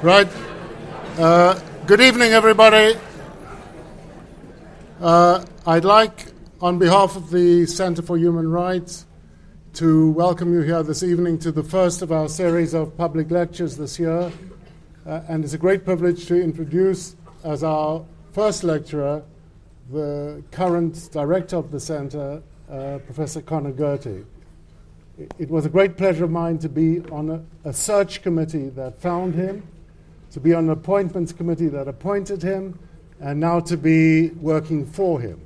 Right. Good evening, everybody. I'd like, on behalf of the Center for Human Rights, to welcome you here this evening to the first of our series of public lectures this year. And it's a great privilege to introduce as our first lecturer the current director of the Center, Professor Conor Gertie. It was a great pleasure of mine to be on a search committee that found him, to be on an appointments committee that appointed him, and now to be working for him.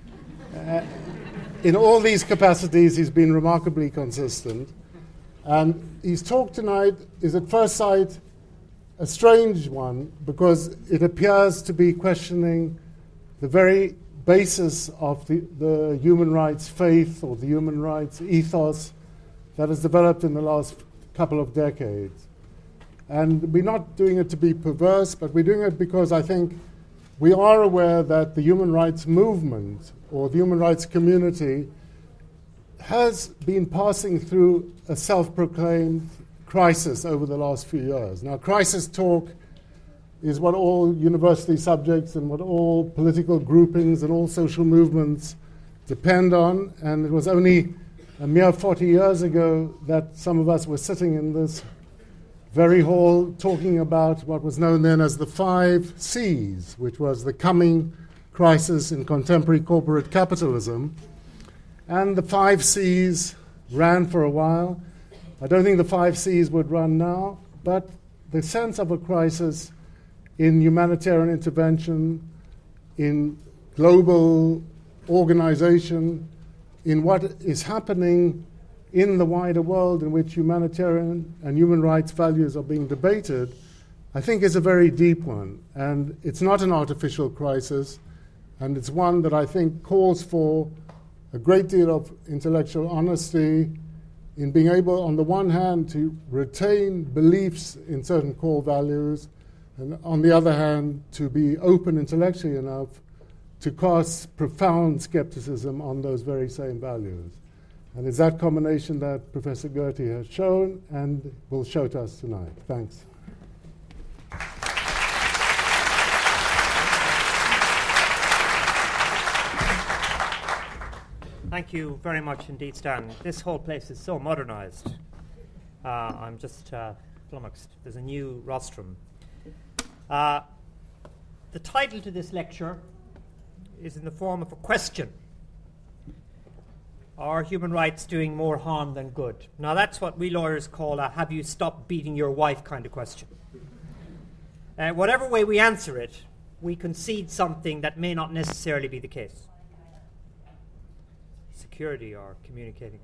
In all these capacities, he's been remarkably consistent. And his talk tonight is at first sight a strange one because it appears to be questioning the very basis of the human rights faith or the human rights ethos that has developed in the last couple of decades. And we're not doing it to be perverse, but we're doing it because I think we are aware that the human rights movement or the human rights community has been passing through a self-proclaimed crisis over the last few years. Now, crisis talk is what all university subjects and what all political groupings and all social movements depend on, and it was only a mere 40 years ago that some of us were sitting in this very hall talking about what was known then as the 5 C's, which was the coming crisis in contemporary corporate capitalism. And the 5 C's ran for a while. I don't think the 5 C's would run now, but the sense of a crisis in humanitarian intervention, in global organization, in what is happening in the wider world in which humanitarian and human rights values are being debated, I think is a very deep one. And it's not an artificial crisis, and it's one that I think calls for a great deal of intellectual honesty in being able, on the one hand, to retain beliefs in certain core values, and on the other hand, to be open intellectually enough to cast profound skepticism on those very same values. And it's that combination that Professor Gertie has shown and will show to us tonight. Thanks. Thank you very much indeed, Stan. This whole place is so modernized. I'm just flummoxed. There's a new rostrum. The title to this lecture is in the form of a question. Are human rights doing more harm than good? Now, that's what we lawyers call a have you stopped beating your wife kind of question. Whatever way we answer it, we concede something that may not necessarily be the case. Security are communicating.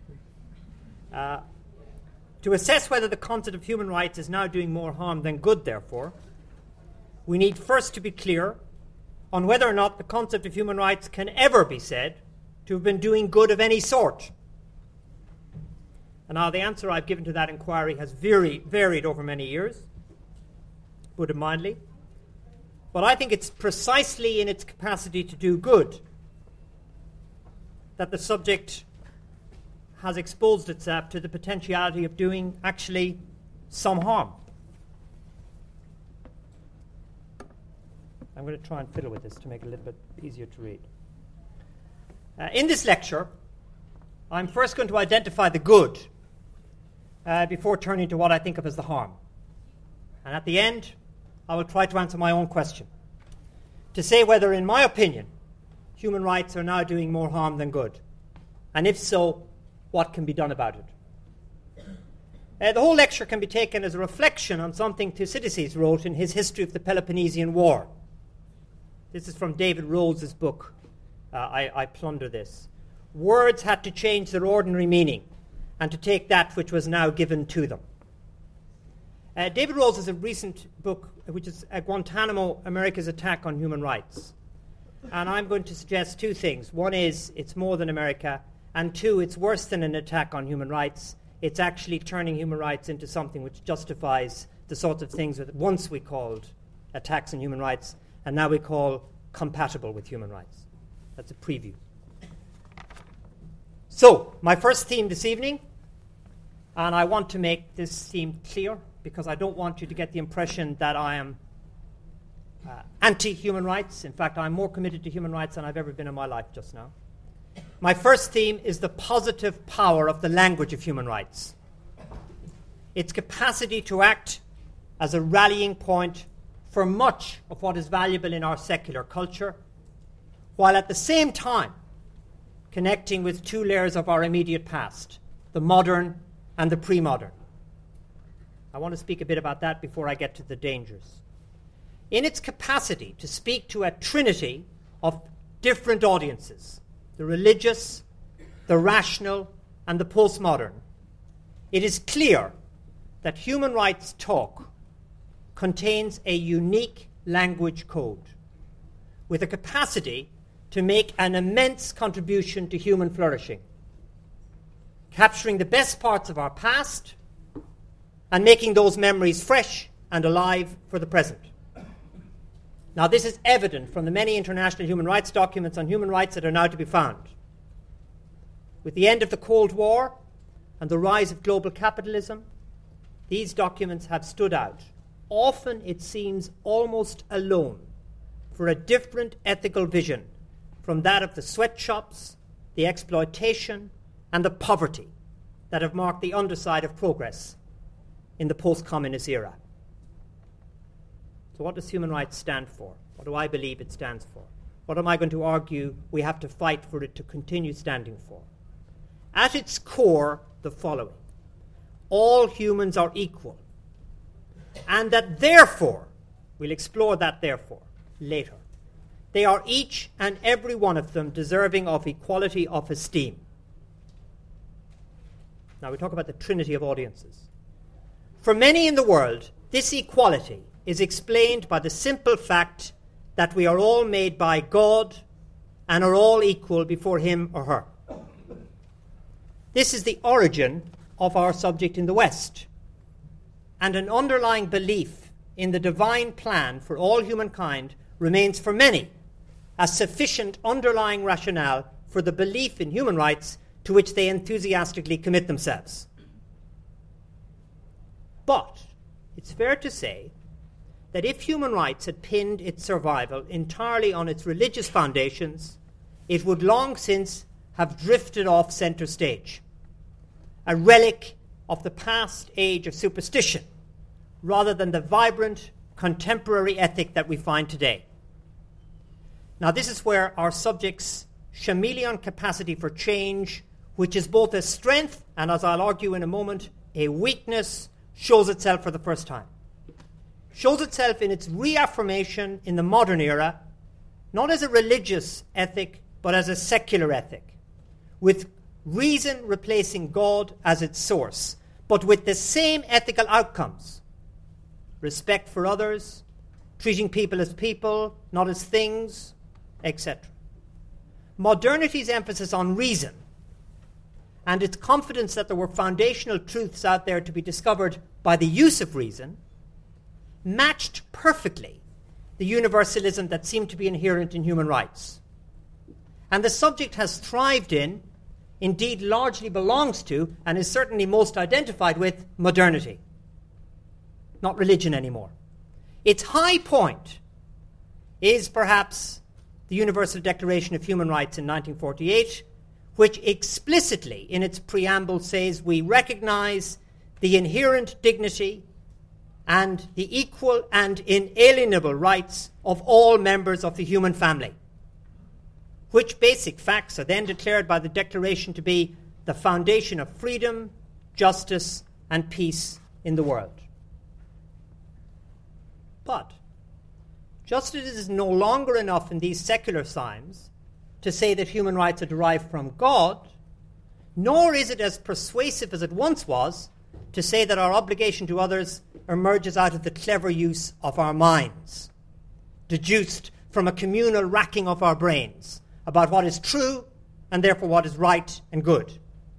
To assess whether the concept of human rights is now doing more harm than good, therefore, we need first to be clear on whether or not the concept of human rights can ever be said to have been doing good of any sort. And now the answer I've given to that inquiry has varied over many years, put it mildly. But I think it's precisely in its capacity to do good that the subject has exposed itself to the potentiality of doing actually some harm. I'm going to try and fiddle with this to make it a little bit easier to read. In this lecture, I'm first going to identify the good before turning to what I think of as the harm. And at the end, I will try to answer my own question, to say whether, in my opinion, human rights are now doing more harm than good. And if so, what can be done about it? The whole lecture can be taken as a reflection on something Thucydides wrote in his History of the Peloponnesian War. This is from David Rowles's book, I Plunder This. Words had to change their ordinary meaning and to take that which was now given to them. David Rowles has a recent book, which is Guantanamo, America's Attack on Human Rights. And I'm going to suggest 2 things. One is it's more than America, and 2, it's worse than an attack on human rights. It's actually turning human rights into something which justifies the sorts of things that once we called attacks on human rights, and now we call compatible with human rights. That's a preview. So, my first theme this evening, and I want to make this theme clear because I don't want you to get the impression that I am anti-human rights. In fact, I'm more committed to human rights than I've ever been in my life just now. My first theme is the positive power of the language of human rights. Its capacity to act as a rallying point for much of what is valuable in our secular culture, while at the same time connecting with two layers of our immediate past, the modern and the pre-modern. I want to speak a bit about that before I get to the dangers. In its capacity to speak to a trinity of different audiences, the religious, the rational, and the postmodern, it is clear that human rights talk contains a unique language code with a capacity to make an immense contribution to human flourishing, capturing the best parts of our past and making those memories fresh and alive for the present. Now, this is evident from the many international human rights documents on human rights that are now to be found. With the end of the Cold War and the rise of global capitalism, these documents have stood out. Often, it seems, almost alone for a different ethical vision from that of the sweatshops, the exploitation, and the poverty that have marked the underside of progress in the post-communist era. So what does human rights stand for? What do I believe it stands for? What am I going to argue we have to fight for it to continue standing for? At its core, the following. All humans are equal. And that therefore, we'll explore that therefore later, they are each and every one of them deserving of equality of esteem. Now we talk about the trinity of audiences. For many in the world, this equality is explained by the simple fact that we are all made by God and are all equal before him or her. This is the origin of our subject in the West, and an underlying belief in the divine plan for all humankind remains for many a sufficient underlying rationale for the belief in human rights to which they enthusiastically commit themselves. But it's fair to say that if human rights had pinned its survival entirely on its religious foundations, it would long since have drifted off center stage, a relic of the past age of superstition, rather than the vibrant contemporary ethic that we find today. Now, this is where our subject's chameleon capacity for change, which is both a strength and, as I'll argue in a moment, a weakness, shows itself for the first time. Shows itself in its reaffirmation in the modern era, not as a religious ethic, but as a secular ethic, with reason replacing God as its source, but with the same ethical outcomes: respect for others, treating people as people, not as things, etc. Modernity's emphasis on reason and its confidence that there were foundational truths out there to be discovered by the use of reason matched perfectly the universalism that seemed to be inherent in human rights. And the subject has thrived in, indeed largely belongs to, and is certainly most identified with, modernity. Not religion anymore. Its high point is perhaps the Universal Declaration of Human Rights in 1948, which explicitly in its preamble says we recognize the inherent dignity and the equal and inalienable rights of all members of the human family, which basic facts are then declared by the Declaration to be the foundation of freedom, justice, and peace in the world. But just as it is no longer enough in these secular times to say that human rights are derived from God, nor is it as persuasive as it once was to say that our obligation to others emerges out of the clever use of our minds, deduced from a communal racking of our brains about what is true and therefore what is right and good.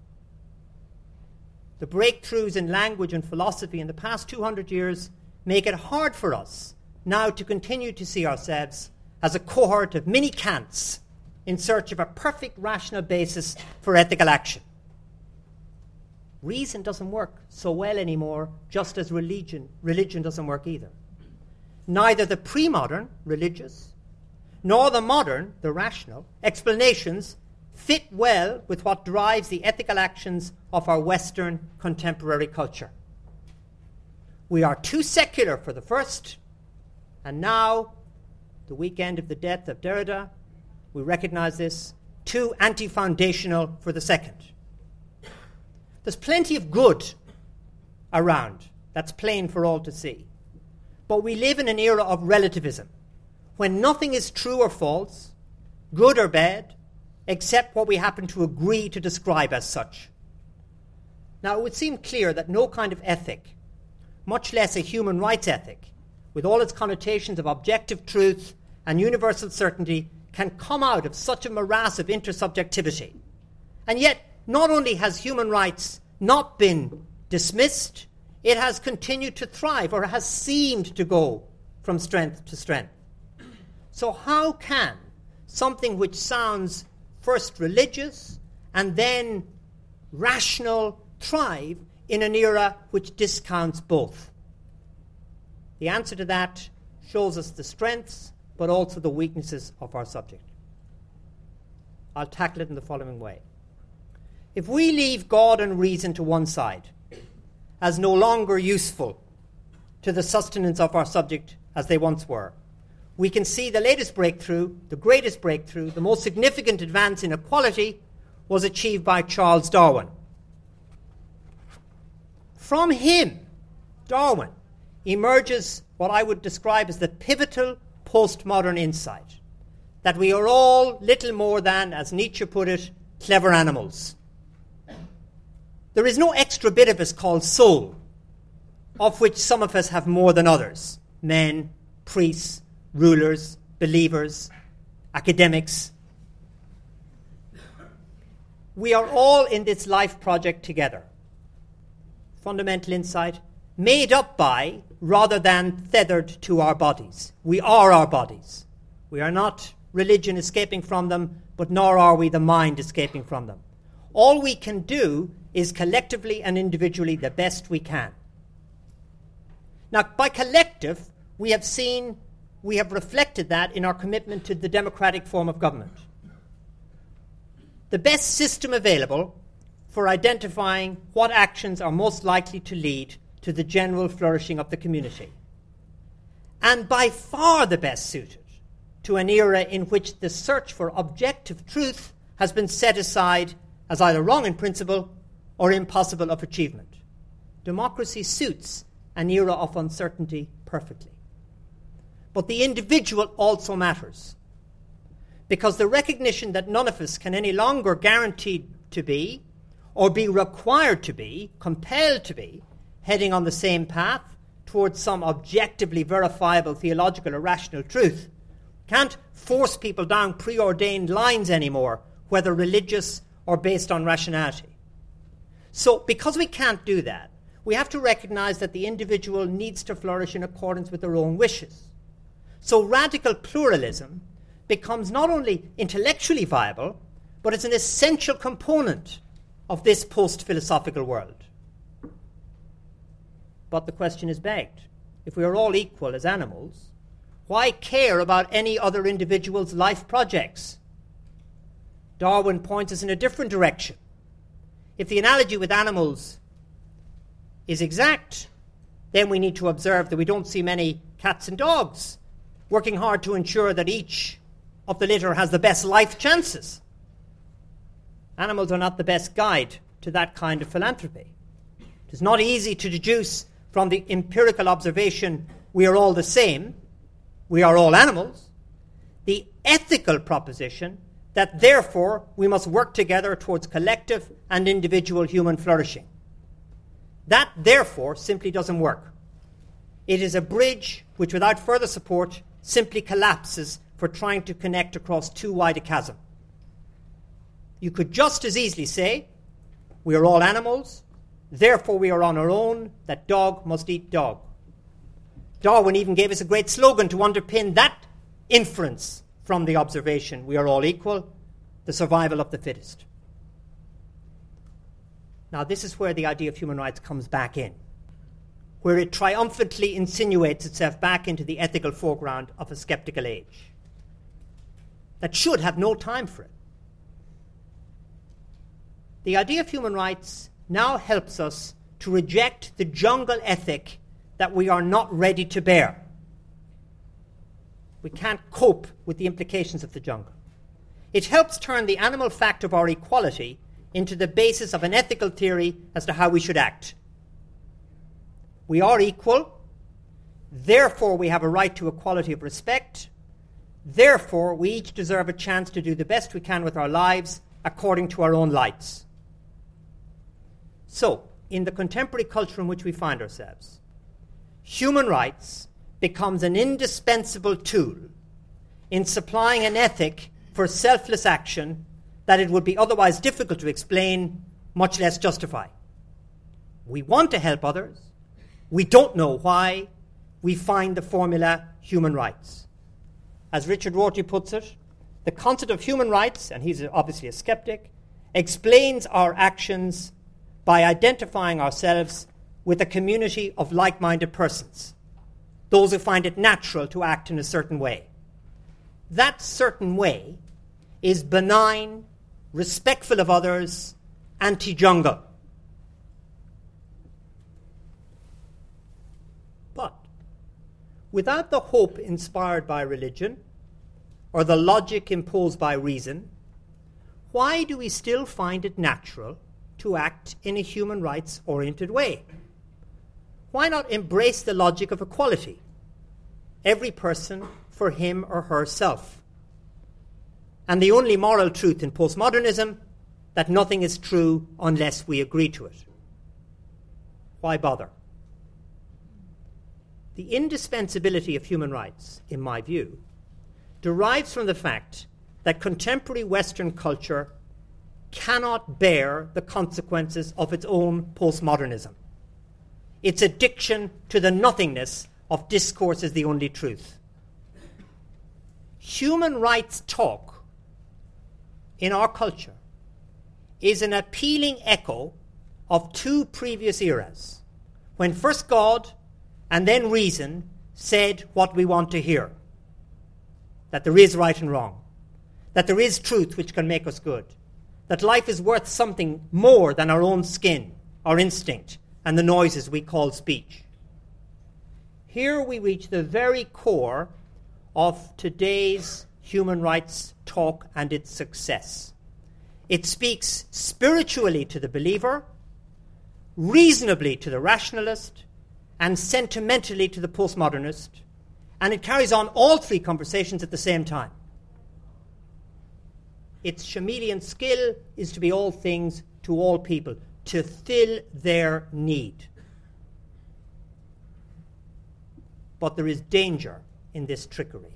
The breakthroughs in language and philosophy in the past 200 years make it hard for us now to continue to see ourselves as a cohort of mini Kants in search of a perfect rational basis for ethical action. reason doesn't work so well anymore, just as religion doesn't work either. Neither the pre-modern, religious, nor the modern, the rational, explanations fit well with what drives the ethical actions of our Western contemporary culture. We are too secular for the first, and now, the weekend of the death of Derrida, we recognize this, too anti-foundational for the second. There's plenty of good around. That's plain for all to see. But we live in an era of relativism, when nothing is true or false, good or bad, except what we happen to agree to describe as such. Now, it would seem clear that no kind of ethic, much less a human rights ethic, with all its connotations of objective truth and universal certainty, can come out of such a morass of intersubjectivity. And yet, not only has human rights not been dismissed, it has continued to thrive, or has seemed to go from strength to strength. So how can something which sounds first religious and then rational thrive in an era which discounts both? The answer to that shows us the strengths but also the weaknesses of our subject. I'll tackle it in the following way. If we leave God and reason to one side, as no longer useful to the sustenance of our subject as they once were, we can see the latest breakthrough, the greatest breakthrough, the most significant advance in equality was achieved by Charles Darwin. From him, Darwin, emerges what I would describe as the pivotal postmodern insight, that we are all little more than, as Nietzsche put it, clever animals. There is no extra bit of us called soul, of which some of us have more than others: men, priests, rulers, believers, academics. We are all in this life project together. Fundamental insight, made up by, rather than tethered to our bodies. We are our bodies. We are not religion escaping from them, but nor are we the mind escaping from them. All we can do is collectively and individually the best we can. Now, by collective, we have reflected that in our commitment to the democratic form of government. The best system available for identifying what actions are most likely to lead to the general flourishing of the community. And by far the best suited to an era in which the search for objective truth has been set aside as either wrong in principle or impossible of achievement. Democracy suits an era of uncertainty perfectly. But the individual also matters, because the recognition that none of us can any longer guaranteed to be, or be required to be, compelled to be, heading on the same path towards some objectively verifiable theological or rational truth, can't force people down preordained lines anymore, whether religious or based on rationality. So, because we can't do that, we have to recognize that the individual needs to flourish in accordance with their own wishes. So radical pluralism becomes not only intellectually viable, but it's an essential component of this post-philosophical world. But the question is begged. If we are all equal as animals, why care about any other individual's life projects? Darwin points us in a different direction. If the analogy with animals is exact, then we need to observe that we don't see many cats and dogs working hard to ensure that each of the litter has the best life chances. Animals are not the best guide to that kind of philanthropy. It is not easy to deduce from the empirical observation we are all the same, we are all animals, the ethical proposition that therefore we must work together towards collective and individual human flourishing. That therefore simply doesn't work. It is a bridge which without further support simply collapses for trying to connect across too wide a chasm. You could just as easily say, we are all animals, therefore we are on our own, that dog must eat dog. Darwin even gave us a great slogan to underpin that inference from the observation, we are all equal, the survival of the fittest. Now, this is where the idea of human rights comes back in, where it triumphantly insinuates itself back into the ethical foreground of a skeptical age that should have no time for it. The idea of human rights now helps us to reject the jungle ethic that we are not ready to bear. We can't cope with the implications of the jungle. It helps turn the animal fact of our equality into the basis of an ethical theory as to how we should act. We are equal, therefore we have a right to equality of respect, therefore we each deserve a chance to do the best we can with our lives according to our own lights. So, in the contemporary culture in which we find ourselves, human rights becomes an indispensable tool in supplying an ethic for selfless action that it would be otherwise difficult to explain, much less justify. We want to help others. We don't know why. We find the formula human rights. As Richard Rorty puts it, the concept of human rights, and he's obviously a skeptic, explains our actions by identifying ourselves with a community of like-minded persons, those who find it natural to act in a certain way. That certain way is benign, respectful of others, anti-jungle. But without the hope inspired by religion or the logic imposed by reason, why do we still find it natural to act in a human rights-oriented way? Why not embrace the logic of equality? Every person for him or herself. And the only moral truth in postmodernism, that nothing is true unless we agree to it. Why bother? The indispensability of human rights, in my view, derives from the fact that contemporary Western culture cannot bear the consequences of its own postmodernism. Its addiction to the nothingness of discourse is the only truth. Human rights talk in our culture is an appealing echo of two previous eras, when first God and then reason said what we want to hear, that there is right and wrong, that there is truth which can make us good, that life is worth something more than our own skin, our instinct, and the noises we call speech. Here we reach the very core of today's human rights talk and its success. It speaks spiritually to the believer, reasonably to the rationalist, and sentimentally to the postmodernist, and it carries on all three conversations at the same time. Its chameleon skill is to be all things to all people, to fill their need. But there is danger in this trickery.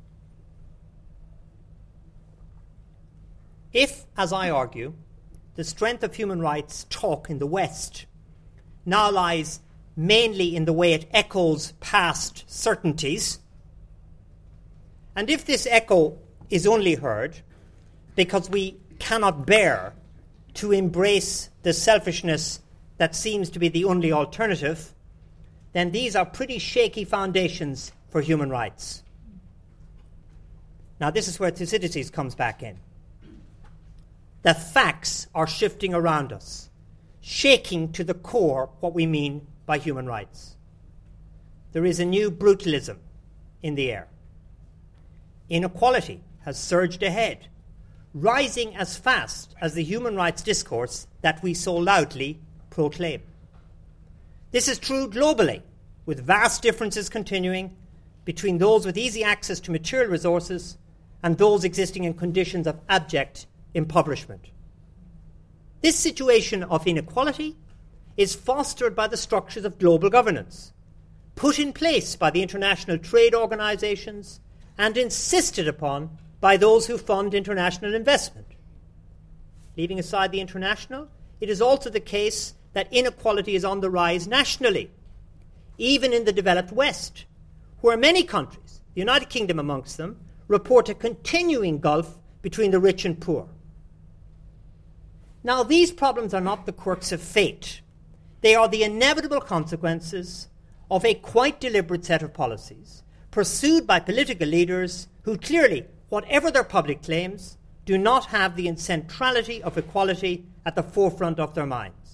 If, as I argue, the strength of human rights talk in the West now lies mainly in the way it echoes past certainties, and if this echo is only heard because we cannot bear to embrace the selfishness that seems to be the only alternative, then these are pretty shaky foundations for human rights. Now, this is where Thucydides comes back in. The facts are shifting around us, shaking to the core what we mean by human rights. There is a new brutalism in the air. Inequality has surged ahead, rising as fast as the human rights discourse that we so loudly proclaim. This is true globally, with vast differences continuing between those with easy access to material resources and those existing in conditions of abject impoverishment. This situation of inequality is fostered by the structures of global governance, put in place by the international trade organizations and insisted upon by those who fund international investment. Leaving aside the international, it is also the case that inequality is on the rise nationally, even in the developed West, where many countries, the United Kingdom amongst them, report a continuing gulf between the rich and poor. Now, these problems are not the quirks of fate. They are the inevitable consequences of a quite deliberate set of policies pursued by political leaders who clearly, whatever their public claims, do not have the centrality of equality at the forefront of their minds.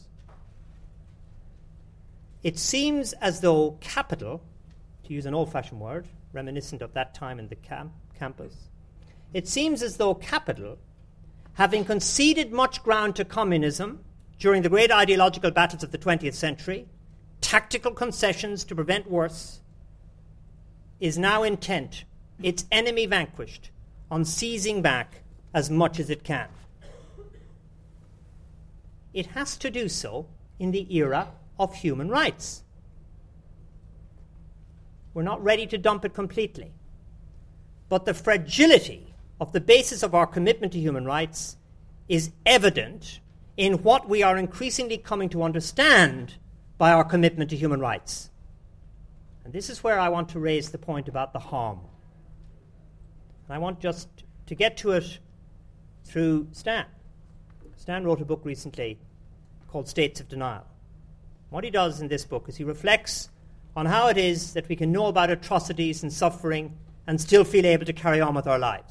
It seems as though capital, to use an old-fashioned word, reminiscent of that time in the campus, it seems as though capital, having conceded much ground to communism during the great ideological battles of the 20th century, tactical concessions to prevent worse, is now intent, its enemy vanquished, on seizing back as much as it can. It has to do so in the era of human rights. We're not ready to dump it completely. But the fragility of the basis of our commitment to human rights is evident in what we are increasingly coming to understand by our commitment to human rights. And this is where I want to raise the point about the harm. And I want just to get to it through Stan. Stan wrote a book recently called States of Denial. What he does in this book is he reflects on how it is that we can know about atrocities and suffering and still feel able to carry on with our lives.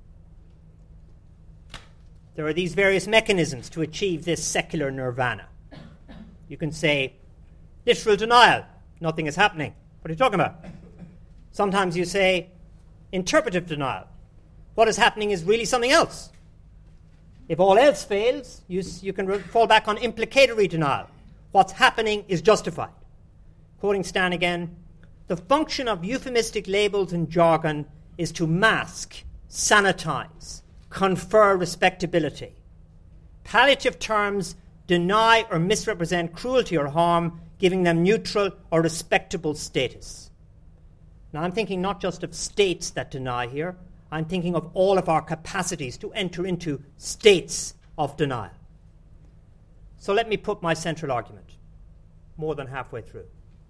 There are these various mechanisms to achieve this secular nirvana. You can say, literal denial, nothing is happening. What are you talking about? Sometimes you say, interpretive denial. What is happening is really something else. If all else fails, you can fall back on implicatory denial. What's happening is justified. Quoting Stan again, the function of euphemistic labels and jargon is to mask, sanitize, confer respectability. Palliative terms deny or misrepresent cruelty or harm, giving them neutral or respectable status. Now, I'm thinking not just of states that deny here. I'm thinking of all of our capacities to enter into states of denial. So let me put my central argument, more than halfway through.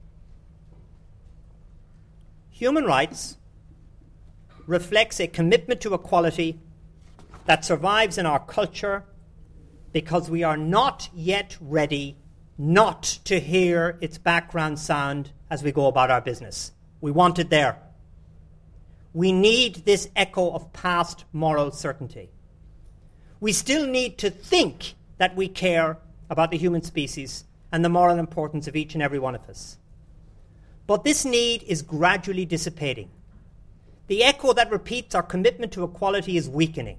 Human rights reflects a commitment to equality that survives in our culture because we are not yet ready not to hear its background sound as we go about our business. We want it there. We need this echo of past moral certainty. We still need to think that we care about the human species and the moral importance of each and every one of us. But this need is gradually dissipating. The echo that repeats our commitment to equality is weakening.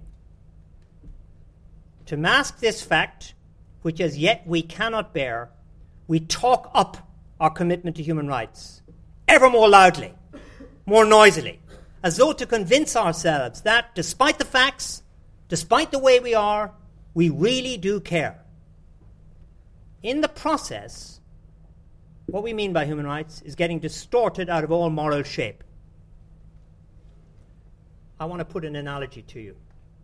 To mask this fact, which as yet we cannot bear, we talk up our commitment to human rights, ever more loudly, more noisily, as though to convince ourselves that, despite the facts, despite the way we are, we really do care. In the process, what we mean by human rights is getting distorted out of all moral shape. I want to put an analogy to you.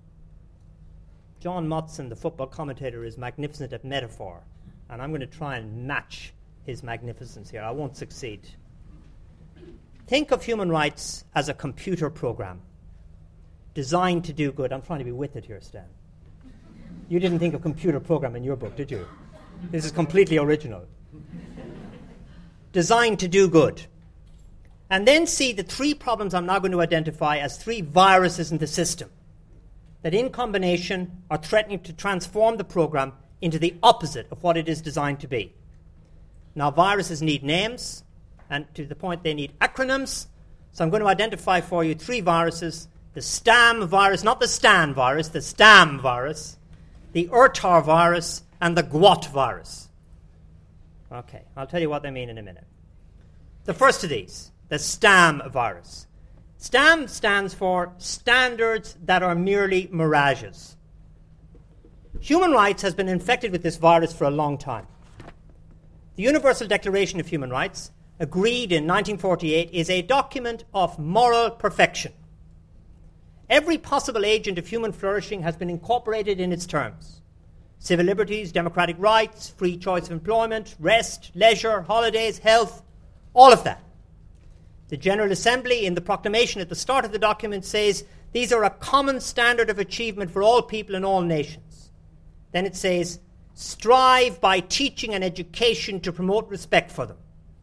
John Motson, the football commentator, is magnificent at metaphor, and I'm going to try and match his magnificence here. I won't succeed. Think of human rights as a computer program designed to do good. I'm trying to be with it here, Stan. You didn't think of computer program in your book, did you? This is completely original. Designed to do good. And then see the three problems I'm now going to identify as three viruses in the system that in combination are threatening to transform the program into the opposite of what it is designed to be. Now, viruses need names, and to the point they need acronyms. So I'm going to identify for you three viruses: the STAM virus, not the STAN virus, the STAM virus, the URTAR virus, and the GWOT virus. Okay, I'll tell you what they mean in a minute. The first of these, the STAM virus. STAM stands for standards that are merely mirages. Human rights has been infected with this virus for a long time. The Universal Declaration of Human Rights, agreed in 1948, is a document of moral perfection. Every possible agent of human flourishing has been incorporated in its terms. Civil liberties, democratic rights, free choice of employment, rest, leisure, holidays, health, all of that. The General Assembly, in the proclamation at the start of the document, says these are a common standard of achievement for all people in all nations. then it says, strive by teaching and education to promote respect for them.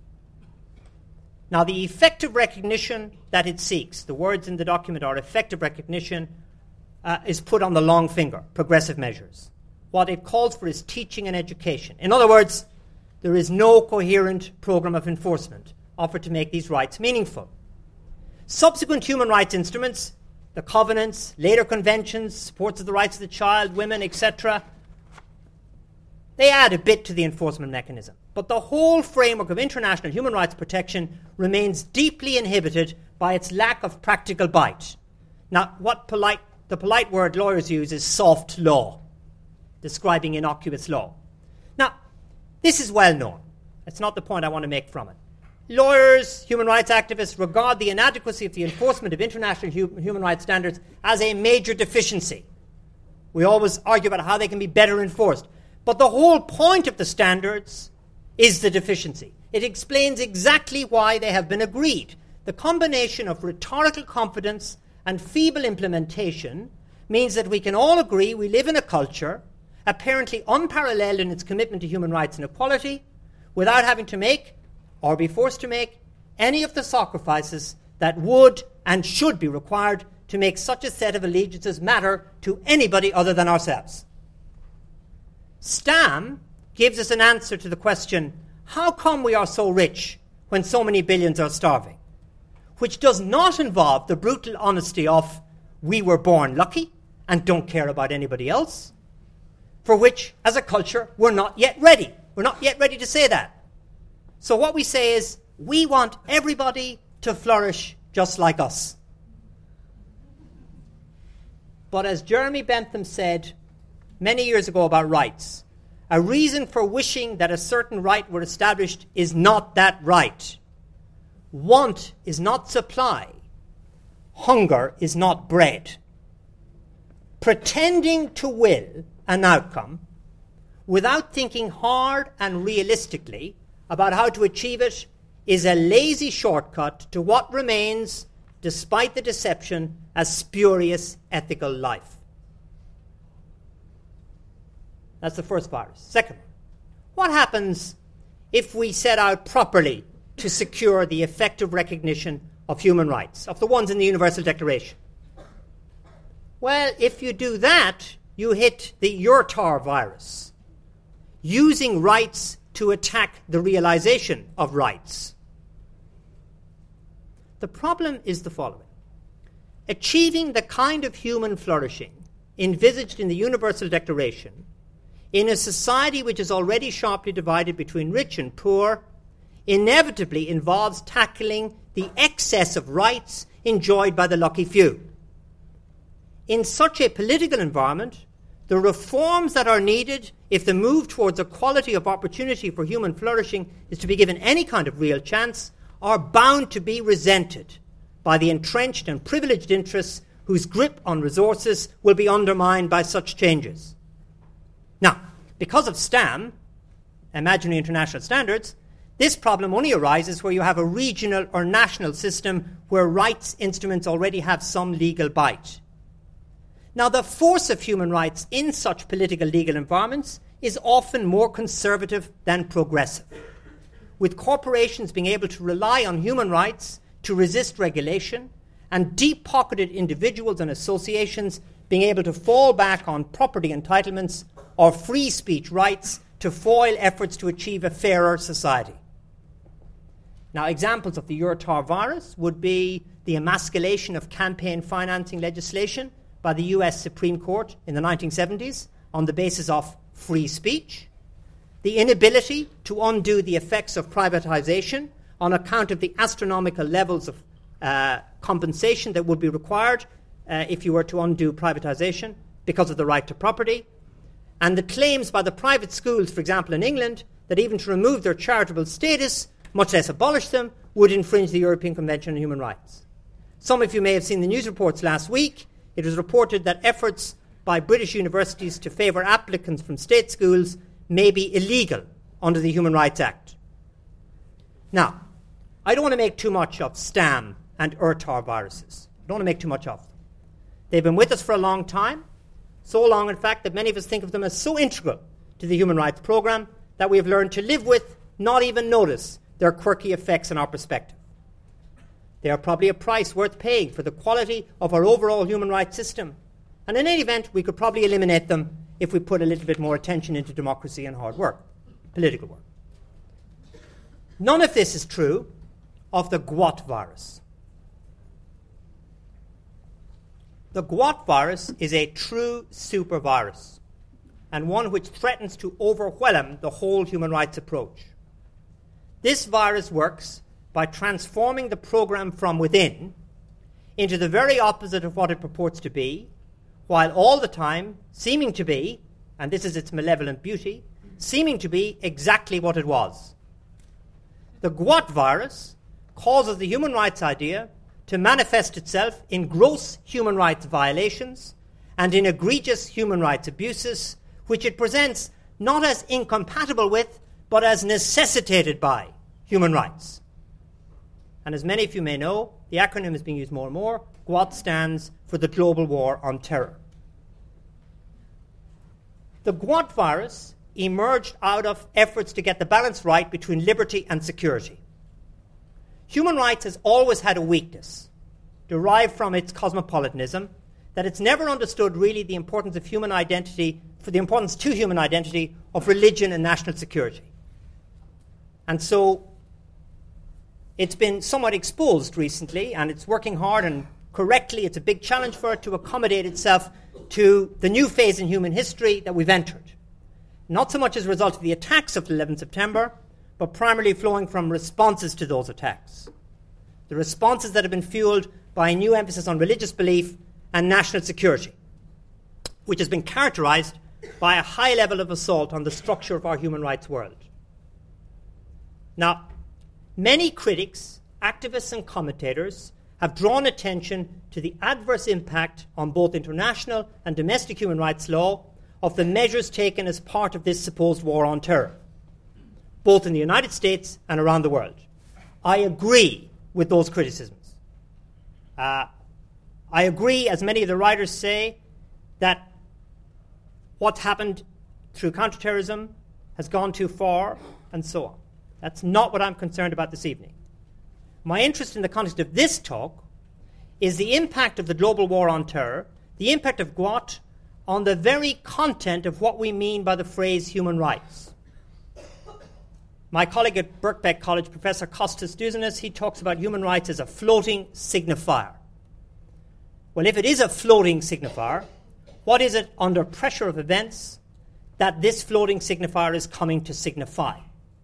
Now, the effective recognition that it seeks, the words in the document are effective recognition, is put on the long finger, progressive measures. What it calls for is teaching and education. In other words, there is no coherent program of enforcement offered to make these rights meaningful. Subsequent human rights instruments, the covenants, later conventions, supports of the rights of the child, women, etc., they add a bit to the enforcement mechanism. But the whole framework of international human rights protection remains deeply inhibited by its lack of practical bite. Now, what the polite word lawyers use is soft law, describing innocuous law. Now, this is well known. That's not the point I want to make from it. Lawyers, human rights activists regard the inadequacy of the enforcement of international human rights standards as a major deficiency. We always argue about how they can be better enforced. But the whole point of the standards is the deficiency. It explains exactly why they have been agreed. The combination of rhetorical confidence and feeble implementation means that we can all agree we live in a culture apparently unparalleled in its commitment to human rights and equality without having to make, or be forced to make, any of the sacrifices that would and should be required to make such a set of allegiances matter to anybody other than ourselves. Stamm gives us an answer to the question, how come we are so rich when so many billions are starving? Which does not involve the brutal honesty of, we were born lucky and don't care about anybody else, for which, as a culture, we're not yet ready. We're not yet ready to say that. So what we say is, we want everybody to flourish just like us. But as Jeremy Bentham said many years ago about rights, a reason for wishing that a certain right were established is not that right. Want is not supply. Hunger is not bread. Pretending to will an outcome without thinking hard and realistically about how to achieve it is a lazy shortcut to what remains, despite the deception, a spurious ethical life. That's the first virus. Second, what happens if we set out properly to secure the effective recognition of human rights, of the ones in the Universal Declaration? Well, if you do that, you hit the Urtar virus, using rights to attack the realization of rights. The problem is the following. Achieving the kind of human flourishing envisaged in the Universal Declaration in a society which is already sharply divided between rich and poor inevitably involves tackling the excess of rights enjoyed by the lucky few. In such a political environment, the reforms that are needed if the move towards equality of opportunity for human flourishing is to be given any kind of real chance are bound to be resented by the entrenched and privileged interests whose grip on resources will be undermined by such changes. Now, because of STAM, Imaginary International Standards, this problem only arises where you have a regional or national system where rights instruments already have some legal bite. Now, the force of human rights in such political legal environments is often more conservative than progressive, with corporations being able to rely on human rights to resist regulation and deep-pocketed individuals and associations being able to fall back on property entitlements or free speech rights to foil efforts to achieve a fairer society. Now, examples of the Urtar virus would be the emasculation of campaign financing legislation by the US Supreme Court in the 1970s on the basis of free speech, the inability to undo the effects of privatization on account of the astronomical levels of compensation that would be required if you were to undo privatization because of the right to property, and the claims by the private schools, for example in England, that even to remove their charitable status, much less abolish them, would infringe the European Convention on Human Rights. Some of you may have seen the news reports last week. It was reported that efforts by British universities to favour applicants from state schools may be illegal under the Human Rights Act. Now, I don't want to make too much of STAM and Urtar viruses. I don't want to make too much of them. They've been with us for a long time. So long, in fact, that many of us think of them as so integral to the human rights program that we have learned to live with, not even notice their quirky effects on our perspective. They are probably a price worth paying for the quality of our overall human rights system. And in any event, we could probably eliminate them if we put a little bit more attention into democracy and hard work, political work. None of this is true of the GWOT virus. The GWOT virus is a true super virus, and one which threatens to overwhelm the whole human rights approach. This virus works by transforming the program from within into the very opposite of what it purports to be, while all the time seeming to be, and this is its malevolent beauty, seeming to be exactly what it was. The GWOT virus causes the human rights idea to manifest itself in gross human rights violations and in egregious human rights abuses, which it presents not as incompatible with, but as necessitated by human rights. And as many of you may know, the acronym is being used more and more. GWOT stands for the Global War on Terror. The GWOT virus emerged out of efforts to get the balance right between liberty and security. Human rights has always had a weakness, derived from its cosmopolitanism, that it's never understood really the importance of human identity, for the importance to human identity of religion and national security. And so it's been somewhat exposed recently, and it's working hard and correctly. It's a big challenge for it to accommodate itself to the new phase in human history that we've entered. Not so much as a result of the attacks of 11 September, but primarily flowing from responses to those attacks. The responses that have been fueled by a new emphasis on religious belief and national security, which has been characterized by a high level of assault on the structure of our human rights world. Now, many critics, activists and commentators have drawn attention to the adverse impact on both international and domestic human rights law of the measures taken as part of this supposed war on terror, both in the United States and around the world. I agree with those criticisms. I agree, as many of the writers say, that what's happened through counterterrorism has gone too far, and so on. That's not what I'm concerned about this evening. My interest in the context of this talk is the impact of the global war on terror, the impact of GWOT on the very content of what we mean by the phrase human rights. My colleague at Birkbeck College, Professor Kostas Douzenas, he talks about human rights as a floating signifier. Well, if it is a floating signifier, what is it under pressure of events that this floating signifier is coming to signify?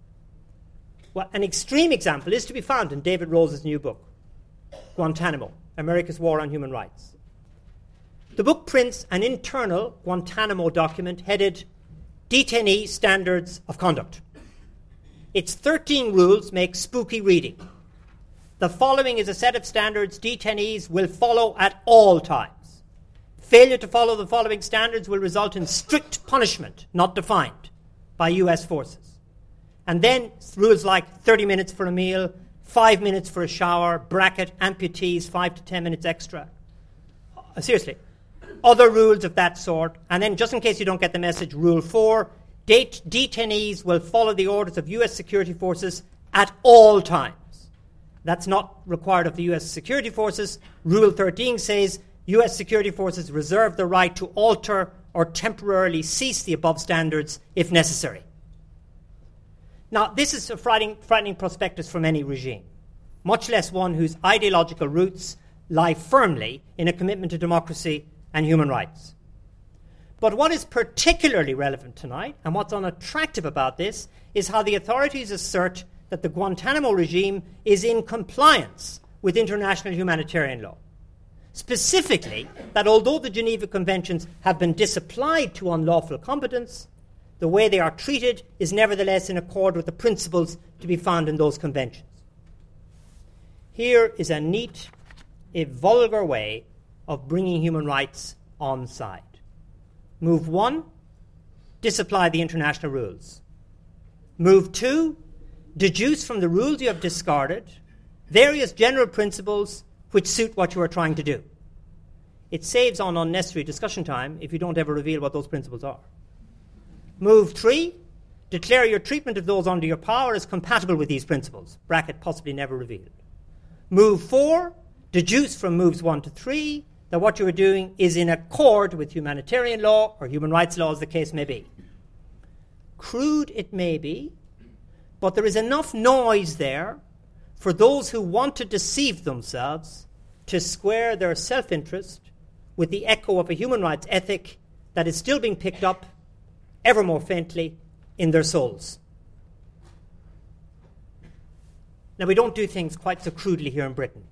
Well, an extreme example is to be found in David Rose's new book, Guantanamo, America's War on Human Rights. The book prints an internal Guantanamo document headed Detainee Standards of Conduct. Its 13 rules make spooky reading. The following is a set of standards detainees will follow at all times. Failure to follow the following standards will result in strict punishment, not defined, by U.S. forces. And then rules like 30 minutes for a meal, 5 minutes for a shower, bracket, amputees, 5 to 10 minutes extra. Seriously. Other rules of that sort. And then, just in case you don't get the message, Rule 4, detainees will follow the orders of U.S. security forces at all times. That's not required of the U.S. security forces. Rule 13 says U.S. security forces reserve the right to alter or temporarily cease the above standards if necessary. Now, this is a frightening prospectus from any regime, much less one whose ideological roots lie firmly in a commitment to democracy and human rights. But what is particularly relevant tonight, and what's unattractive about this, is how the authorities assert that the Guantanamo regime is in compliance with international humanitarian law. Specifically, that although the Geneva Conventions have been disapplied to unlawful competence, the way they are treated is nevertheless in accord with the principles to be found in those conventions. Here is a neat, a vulgar way of bringing human rights on side. Move 1, disapply the international rules. Move 2, deduce from the rules you have discarded various general principles which suit what you are trying to do. it saves on unnecessary discussion time if you don't ever reveal what those principles are. Move 3, declare your treatment of those under your power as compatible with these principles, bracket possibly never revealed. Move 4, deduce from moves 1 to 3 that what you are doing is in accord with humanitarian law or human rights law, as the case may be. Crude it may be, but there is enough noise there for those who want to deceive themselves to square their self-interest with the echo of a human rights ethic that is still being picked up ever more faintly in their souls. Now, we don't do things quite so crudely here in Britain.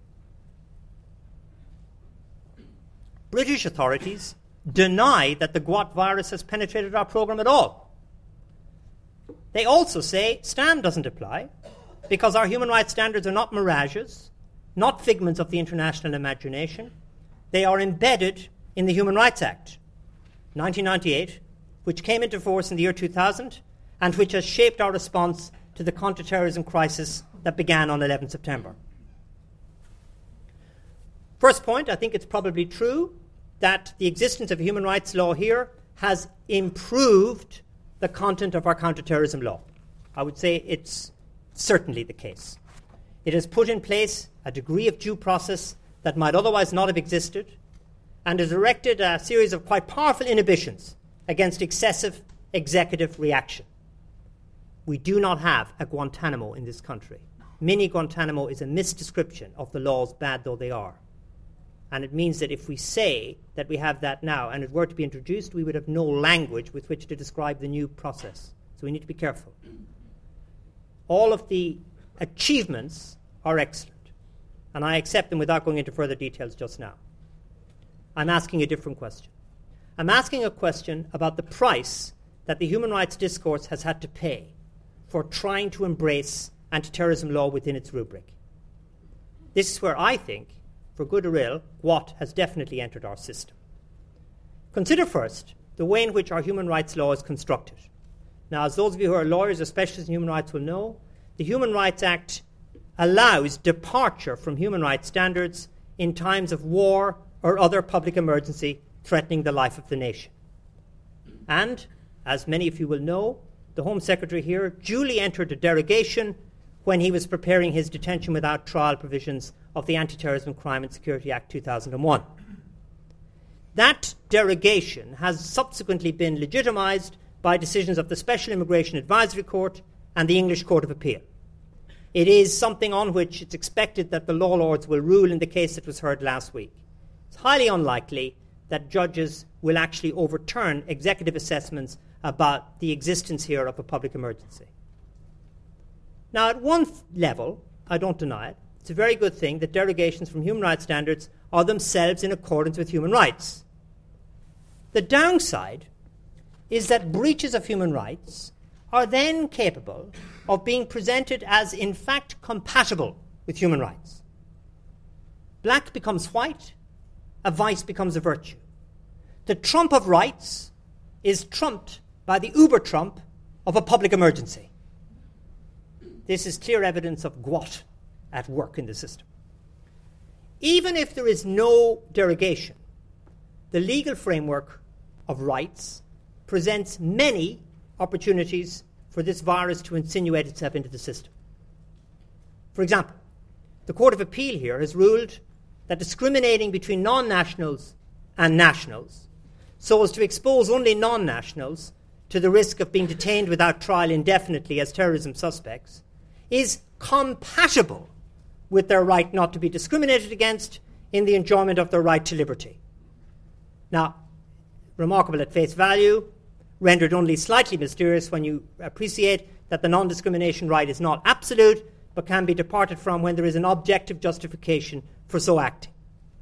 British authorities deny that the GWAT virus has penetrated our program at all. They also say STAM doesn't apply because our human rights standards are not mirages, not figments of the international imagination. They are embedded in the Human Rights Act, 1998, which came into force in the year 2000 and which has shaped our response to the counterterrorism crisis that began on 11 September. First point, I think it's probably true that the existence of human rights law here has improved the content of our counterterrorism law. I would say it's certainly the case. It has put in place a degree of due process that might otherwise not have existed and has erected a series of quite powerful inhibitions against excessive executive reaction. We do not have a Guantanamo in this country. Mini Guantanamo is a misdescription of the laws, bad though they are. And it means that if we say that we have that now and it were to be introduced, we would have no language with which to describe the new process. So we need to be careful. All of the achievements are excellent, and I accept them without going into further details just now. I'm asking a different question. I'm asking a question about the price that the human rights discourse has had to pay for trying to embrace anti-terrorism law within its rubric. This is where I think, for good or ill, GWAT has definitely entered our system. Consider first the way in which our human rights law is constructed. Now, as those of you who are lawyers or specialists in human rights will know, the Human Rights Act allows departure from human rights standards in times of war or other public emergency threatening the life of the nation. And, as many of you will know, the Home Secretary here duly entered a derogation when he was preparing his detention without trial provisions of the Anti-Terrorism Crime and Security Act 2001. That derogation has subsequently been legitimised by decisions of the Special Immigration Advisory Court and the English Court of Appeal. It is something on which it's expected that the law lords will rule in the case that was heard last week. It's highly unlikely that judges will actually overturn executive assessments about the existence here of a public emergency. Now, at one level, I don't deny it, it's a very good thing that derogations from human rights standards are themselves in accordance with human rights. The downside is that breaches of human rights are then capable of being presented as, in fact, compatible with human rights. Black becomes white, a vice becomes a virtue. The trump of rights is trumped by the uber-trump of a public emergency. This is clear evidence of GWAT at work in the system. Even if there is no derogation, the legal framework of rights presents many opportunities for this virus to insinuate itself into the system. For example, the Court of Appeal here has ruled that discriminating between non-nationals and nationals so as to expose only non-nationals to the risk of being detained without trial indefinitely as terrorism suspects is compatible with their right not to be discriminated against in the enjoyment of their right to liberty. Now, remarkable at face value, rendered only slightly mysterious when you appreciate that the non-discrimination right is not absolute, but can be departed from when there is an objective justification for so acting.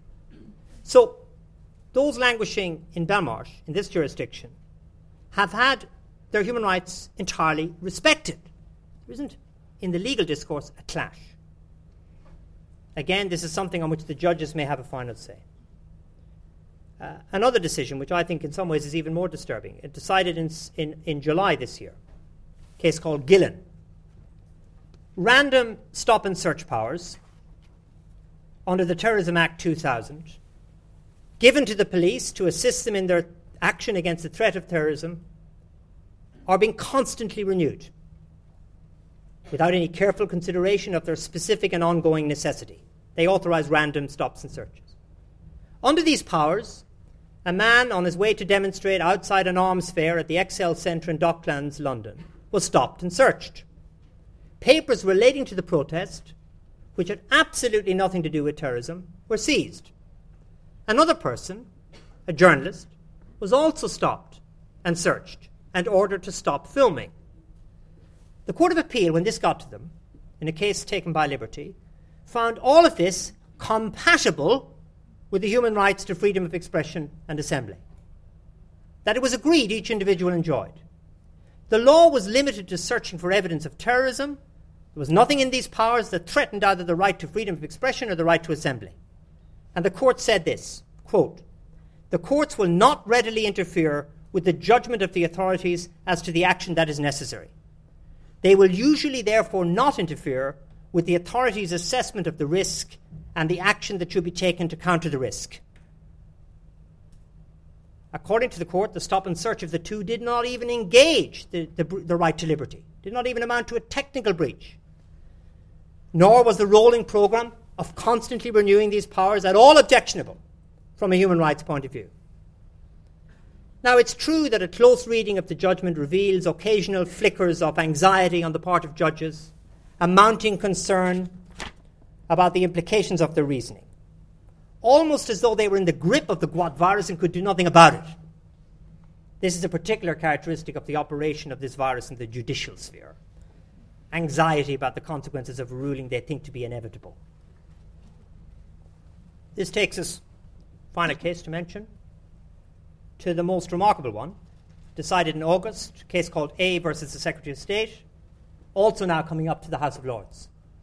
So, those languishing in Belmarsh, in this jurisdiction, have had their human rights entirely respected. There isn't, in the legal discourse, a clash. Again, this is something on which the judges may have a final say. Another decision, which I think in some ways is even more disturbing, it decided in July this year, a case called Gillen. Random stop and search powers under the Terrorism Act 2000 given to the police to assist them in their action against the threat of terrorism are being constantly renewed without any careful consideration of their specific and ongoing necessity. They authorize random stops and searches. Under these powers, a man on his way to demonstrate outside an arms fair at the Excel Centre in Docklands, London, was stopped and searched. Papers relating to the protest, which had absolutely nothing to do with terrorism, were seized. Another person, a journalist, was also stopped and searched and ordered to stop filming. The Court of Appeal, when this got to them, in a case taken by Liberty, found all of this compatible with the human rights to freedom of expression and assembly. That it was agreed each individual enjoyed. The law was limited to searching for evidence of terrorism. There was nothing in these powers that threatened either the right to freedom of expression or the right to assembly. And the court said this, quote, "The courts will not readily interfere with the judgment of the authorities as to the action that is necessary. They will usually therefore not interfere with the authorities' assessment of the risk and the action that should be taken to counter the risk." According to the court, the stop and search of the two did not even engage the right to liberty, did not even amount to a technical breach. Nor was the rolling programme of constantly renewing these powers at all objectionable from a human rights point of view. Now, it's true that a close reading of the judgment reveals occasional flickers of anxiety on the part of judges, a mounting concern about the implications of their reasoning, almost as though they were in the grip of the Guat virus and could do nothing about it. This is a particular characteristic of the operation of this virus in the judicial sphere. Anxiety about the consequences of a ruling they think to be inevitable. This takes us, final case to mention, to the most remarkable one, decided in August, a case called A versus the Secretary of State, also now coming up to the House of Lords.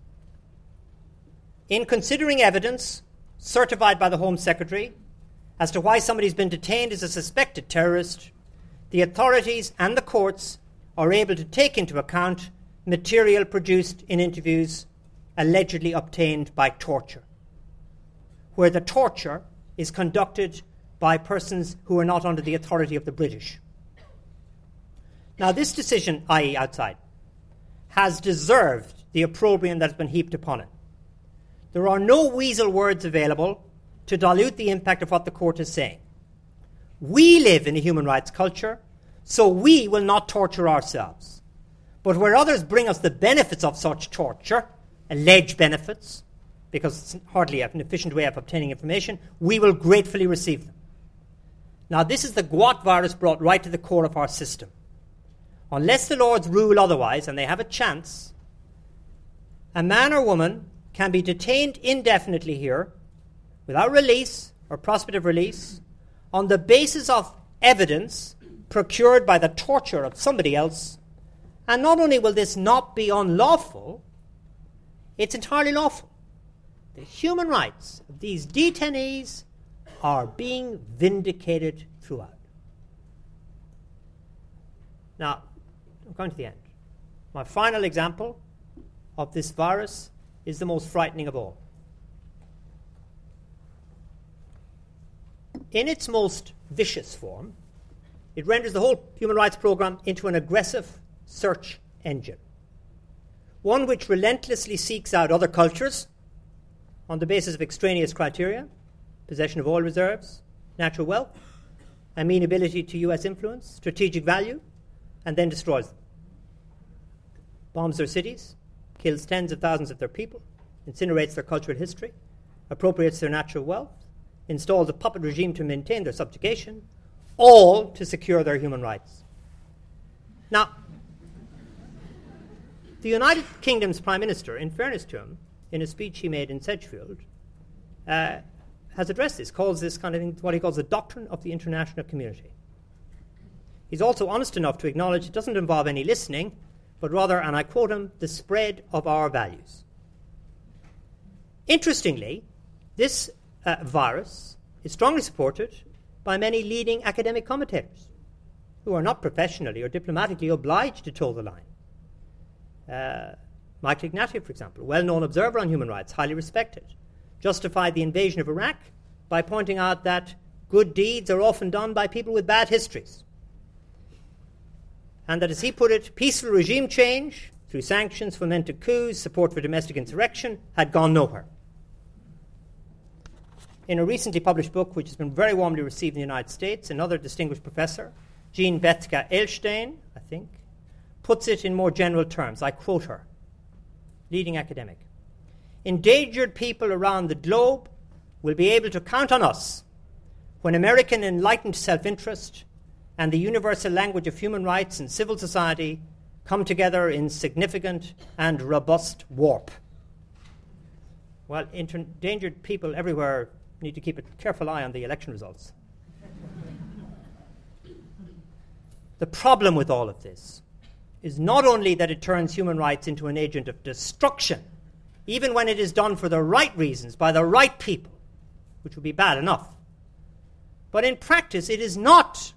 In considering evidence certified by the Home Secretary as to why somebody's been detained as a suspected terrorist, the authorities and the courts are able to take into account material produced in interviews allegedly obtained by torture, where the torture is conducted by persons who are not under the authority of the British. Now, this decision, i.e. outside, has deserved the opprobrium that has been heaped upon it. There are no weasel words available to dilute the impact of what the court is saying. We live in a human rights culture, so we will not torture ourselves. But where others bring us the benefits of such torture, alleged benefits, because it's hardly an efficient way of obtaining information, we will gratefully receive them. Now, this is the Guat virus brought right to the core of our system. Unless the Lords rule otherwise, and they have a chance, a man or woman can be detained indefinitely here, without release or prospect of release, on the basis of evidence procured by the torture of somebody else. And not only will this not be unlawful, it's entirely lawful. The human rights of these detainees are being vindicated throughout. Now, I'm going to the end. My final example of this virus is the most frightening of all. In its most vicious form, it renders the whole human rights program into an aggressive search engine, one which relentlessly seeks out other cultures on the basis of extraneous criteria, possession of oil reserves, natural wealth, amenability to US influence, strategic value, and then destroys them. Bombs their cities, kills tens of thousands of their people, incinerates their cultural history, appropriates their natural wealth, installs a puppet regime to maintain their subjugation, all to secure their human rights. Now, the United Kingdom's Prime Minister, in fairness to him, in a speech he made in Sedgefield, has addressed this, calls this kind of thing what he calls the doctrine of the international community. He's also honest enough to acknowledge it doesn't involve any listening, but rather, and I quote him, the spread of our values. Interestingly, this virus is strongly supported by many leading academic commentators who are not professionally or diplomatically obliged to toe the line. Michael Ignatieff, for example, a well-known observer on human rights, highly respected, justified the invasion of Iraq by pointing out that good deeds are often done by people with bad histories. And that, as he put it, peaceful regime change through sanctions, fomented coups, support for domestic insurrection had gone nowhere. In a recently published book, which has been very warmly received in the United States, another distinguished professor, Jean Bethke-Ehlstein, I think, puts it in more general terms. I quote her, leading academic. Endangered people around the globe will be able to count on us when American enlightened self-interest and the universal language of human rights and civil society come together in significant and robust warp. Well, endangered people everywhere need to keep a careful eye on the election results. The problem with all of this is not only that it turns human rights into an agent of destruction, even when it is done for the right reasons by the right people, which would be bad enough, but in practice it is not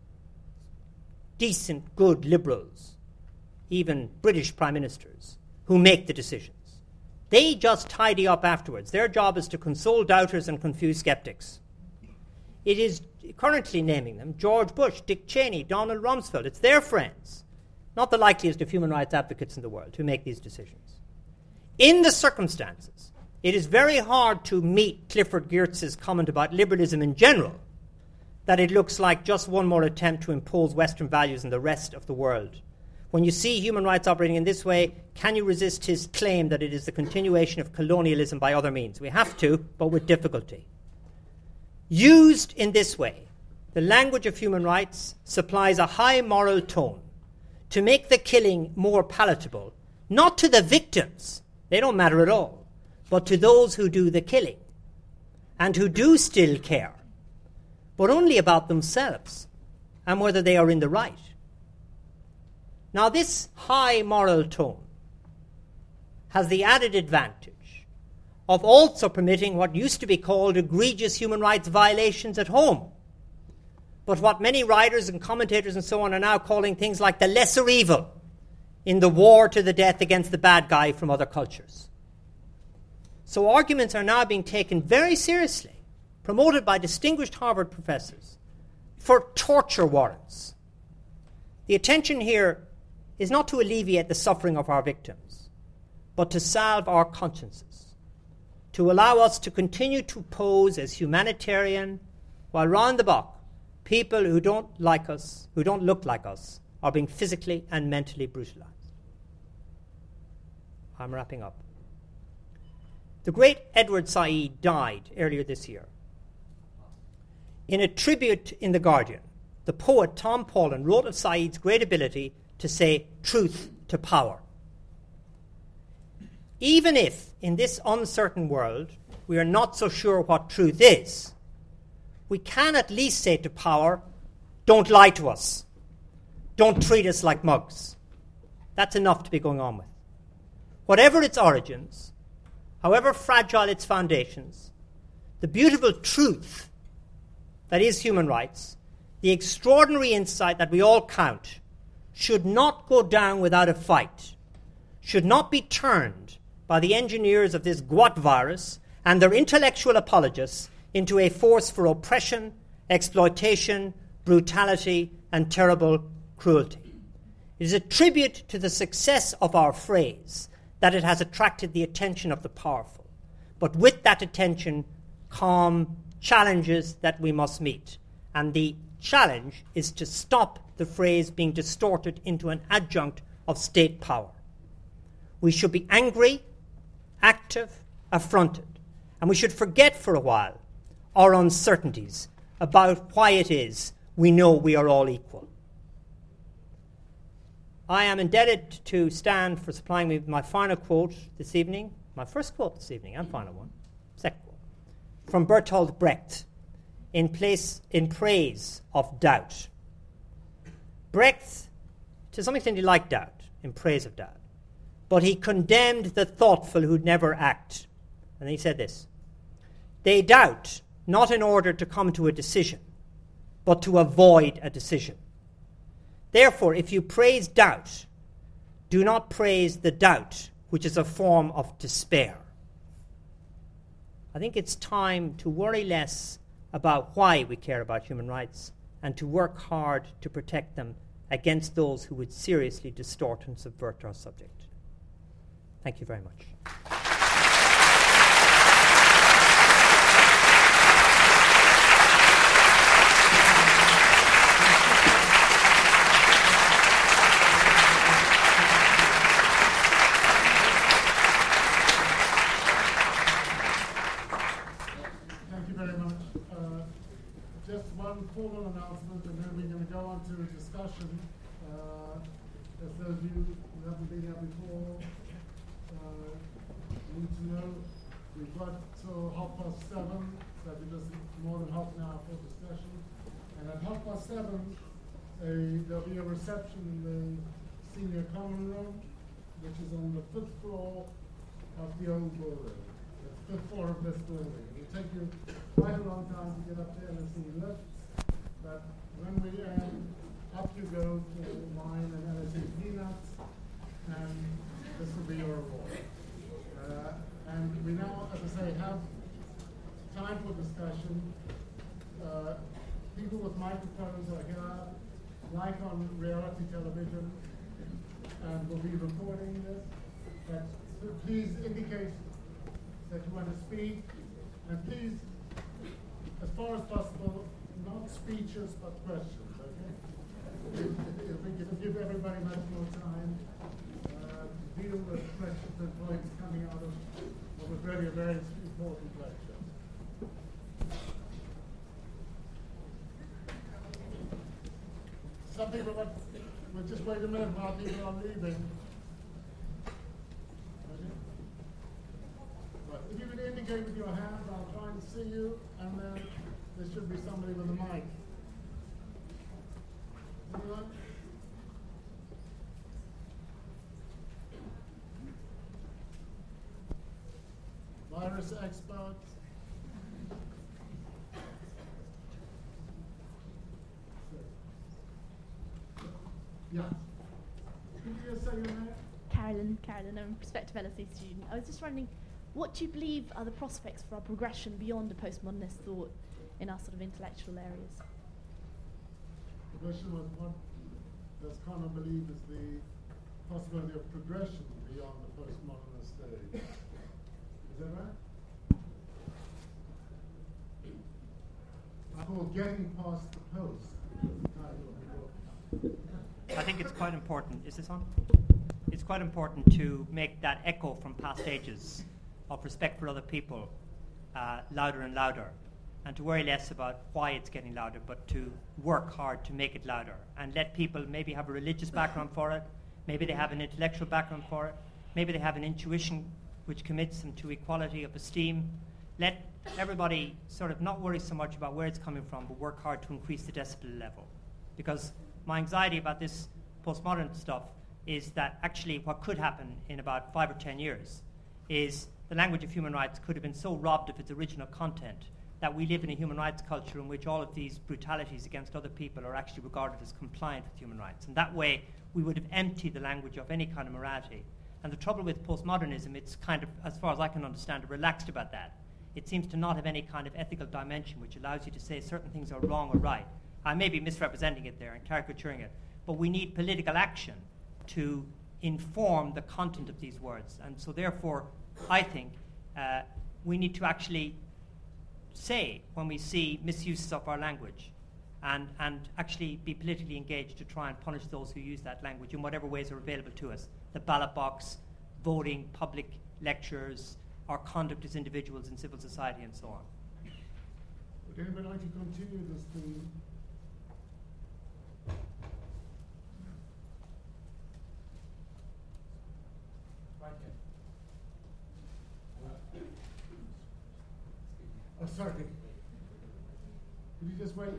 decent, good liberals, even British prime ministers, who make the decisions. They just tidy up afterwards. Their job is to console doubters and confuse skeptics. It is currently naming them George Bush, Dick Cheney, Donald Rumsfeld. It's their friends, not the likeliest of human rights advocates in the world, who make these decisions. In the circumstances, it is very hard to meet Clifford Geertz's comment about liberalism in general, that it looks like just one more attempt to impose Western values on the rest of the world. When you see human rights operating in this way, can you resist his claim that it is the continuation of colonialism by other means? We have to, but with difficulty. Used in this way, the language of human rights supplies a high moral tone to make the killing more palatable, not to the victims, they don't matter at all, but to those who do the killing and who do still care, but only about themselves and whether they are in the right. Now, this high moral tone has the added advantage of also permitting what used to be called egregious human rights violations at home, but what many writers and commentators and so on are now calling things like the lesser evil in the war to the death against the bad guy from other cultures. So arguments are now being taken very seriously, promoted by distinguished Harvard professors, for torture warrants. The attention here is not to alleviate the suffering of our victims, but to salve our consciences, to allow us to continue to pose as humanitarian, while round the block, people who don't like us, who don't look like us, are being physically and mentally brutalized. I'm wrapping up. The great Edward Said died earlier this year. In a tribute in The Guardian, the poet Tom Paulin wrote of Said's great ability to say truth to power. Even if, in this uncertain world, we are not so sure what truth is, we can at least say to power, don't lie to us. Don't treat us like mugs. That's enough to be going on with. Whatever its origins, however fragile its foundations, the beautiful truth that is human rights, the extraordinary insight that we all count, should not go down without a fight, should not be turned by the engineers of this Gwot virus and their intellectual apologists into a force for oppression, exploitation, brutality, and terrible cruelty. It is a tribute to the success of our phrase that it has attracted the attention of the powerful, but with that attention come challenges that we must meet, and the challenge is to stop the phrase being distorted into an adjunct of state power. We should be angry, active, affronted, and we should forget for a while our uncertainties about why it is we know we are all equal. I am indebted to Stan for supplying me with my final quote this evening, my first quote this evening, and final one, second quote, from Bertolt Brecht, in praise of doubt. Brecht, to some extent, he liked doubt, in praise of doubt. But he condemned the thoughtful who never act. And he said this: they doubt not in order to come to a decision, but to avoid a decision. Therefore, if you praise doubt, do not praise the doubt, which is a form of despair. I think it's time to worry less about why we care about human rights and to work hard to protect them against those who would seriously distort and subvert our subject. Thank you very much. Formal announcement, and then we're going to go on to a discussion. As those of you who haven't been here before need to know, we've got till 7:30, so just more than half an hour for discussion. And at 7:30, there'll be a reception in the senior common room, which is on the 5th floor of the old building. The 5th floor of this building. It'll take you quite a long time to get up there and see lifts. But when we end, up you go to wine and LSE peanuts, and this will be your reward. And we now, as I say, have time for discussion. People with microphones are here, like on reality television, and we'll be recording this. But please indicate that you want to speak, and please, as far as possible, not speeches, but questions, okay? If we can give everybody much more time to deal with questions and points coming out of what was really a very important lecture. Some people will just wait a minute while people are leaving. Right. If you could indicate with your hand, I'll try and see you, and then there should be somebody with a mic. Anyone? Virus experts? Yeah. Could you just say your name? Carolyn, I'm a prospective LSE student. I was just wondering, what do you believe are the prospects for our progression beyond a postmodernist thought in our sort of intellectual areas? The question was, what does Connor believe is the possibility of progression beyond the postmodernist stage? Is that right? I call Getting Past the Post is the title of the book. I think it's quite important. Is this on? It's quite important to make that echo from past ages of respect for other people louder and louder, and to worry less about why it's getting louder, but to work hard to make it louder and let people maybe have a religious background for it, maybe they have an intellectual background for it, maybe they have an intuition which commits them to equality of esteem. Let everybody sort of not worry so much about where it's coming from, but work hard to increase the decibel level. Because my anxiety about this postmodern stuff is that actually what could happen in about 5 or 10 years is the language of human rights could have been so robbed of its original content that we live in a human rights culture in which all of these brutalities against other people are actually regarded as compliant with human rights. And that way, we would have emptied the language of any kind of morality. And the trouble with postmodernism, it's kind of, as far as I can understand it, relaxed about that. It seems to not have any kind of ethical dimension which allows you to say certain things are wrong or right. I may be misrepresenting it there and caricaturing it, but we need political action to inform the content of these words. And so therefore, I think we need to actually say when we see misuses of our language and actually be politically engaged to try and punish those who use that language in whatever ways are available to us. The ballot box, voting, public lectures, our conduct as individuals in civil society, and so on. Would anybody like to continue this theme? Oh, sorry. Could you just wait?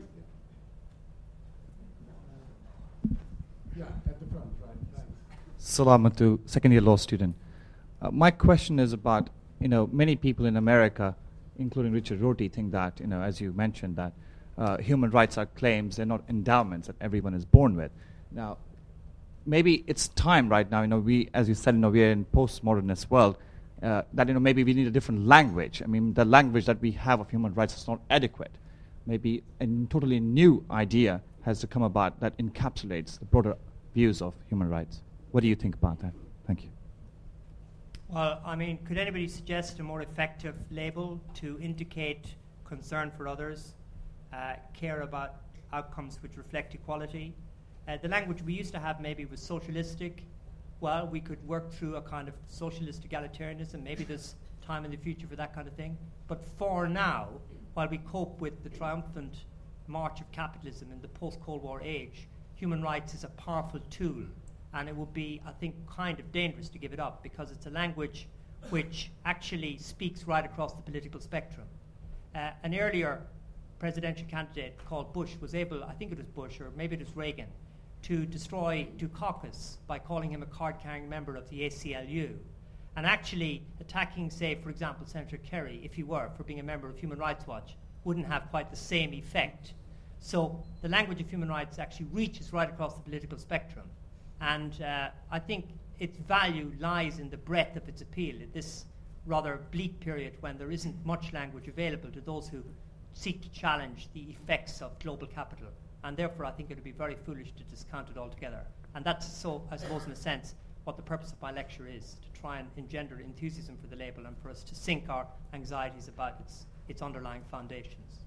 Yeah, at the front, right. Thanks. Salamatu, second-year law student. My question is about, many people in America, including Richard Rorty, think that, as you mentioned, that human rights are claims, they're not endowments that everyone is born with. Now, maybe it's time right now, we, as you said, we are in postmodernist world, that maybe we need a different language. I mean, the language that we have of human rights is not adequate. maybe a totally new idea has to come about that encapsulates the broader views of human rights. What do you think about that? Thank you. Well, I mean, could anybody suggest a more effective label to indicate concern for others, care about outcomes which reflect equality? The language we used to have maybe was socialistic. Well, we could work through a kind of socialist egalitarianism. Maybe there's time in the future for that kind of thing. But for now, while we cope with the triumphant march of capitalism in the post-Cold War age, human rights is a powerful tool. And it would be, I think, kind of dangerous to give it up because it's a language which actually speaks right across the political spectrum. An earlier presidential candidate called Bush was able, I think it was Bush or maybe it was Reagan, to destroy Dukakis by calling him a card-carrying member of the ACLU and actually attacking, say, for example, Senator Kerry, if he were, for being a member of Human Rights Watch, wouldn't have quite the same effect. So the language of human rights actually reaches right across the political spectrum. And I think its value lies in the breadth of its appeal at this rather bleak period when there isn't much language available to those who seek to challenge the effects of global capital. And therefore, I think it would be very foolish to discount it altogether. And that's so, I suppose, in a sense, what the purpose of my lecture is, to try and engender enthusiasm for the label and for us to sink our anxieties about its underlying foundations.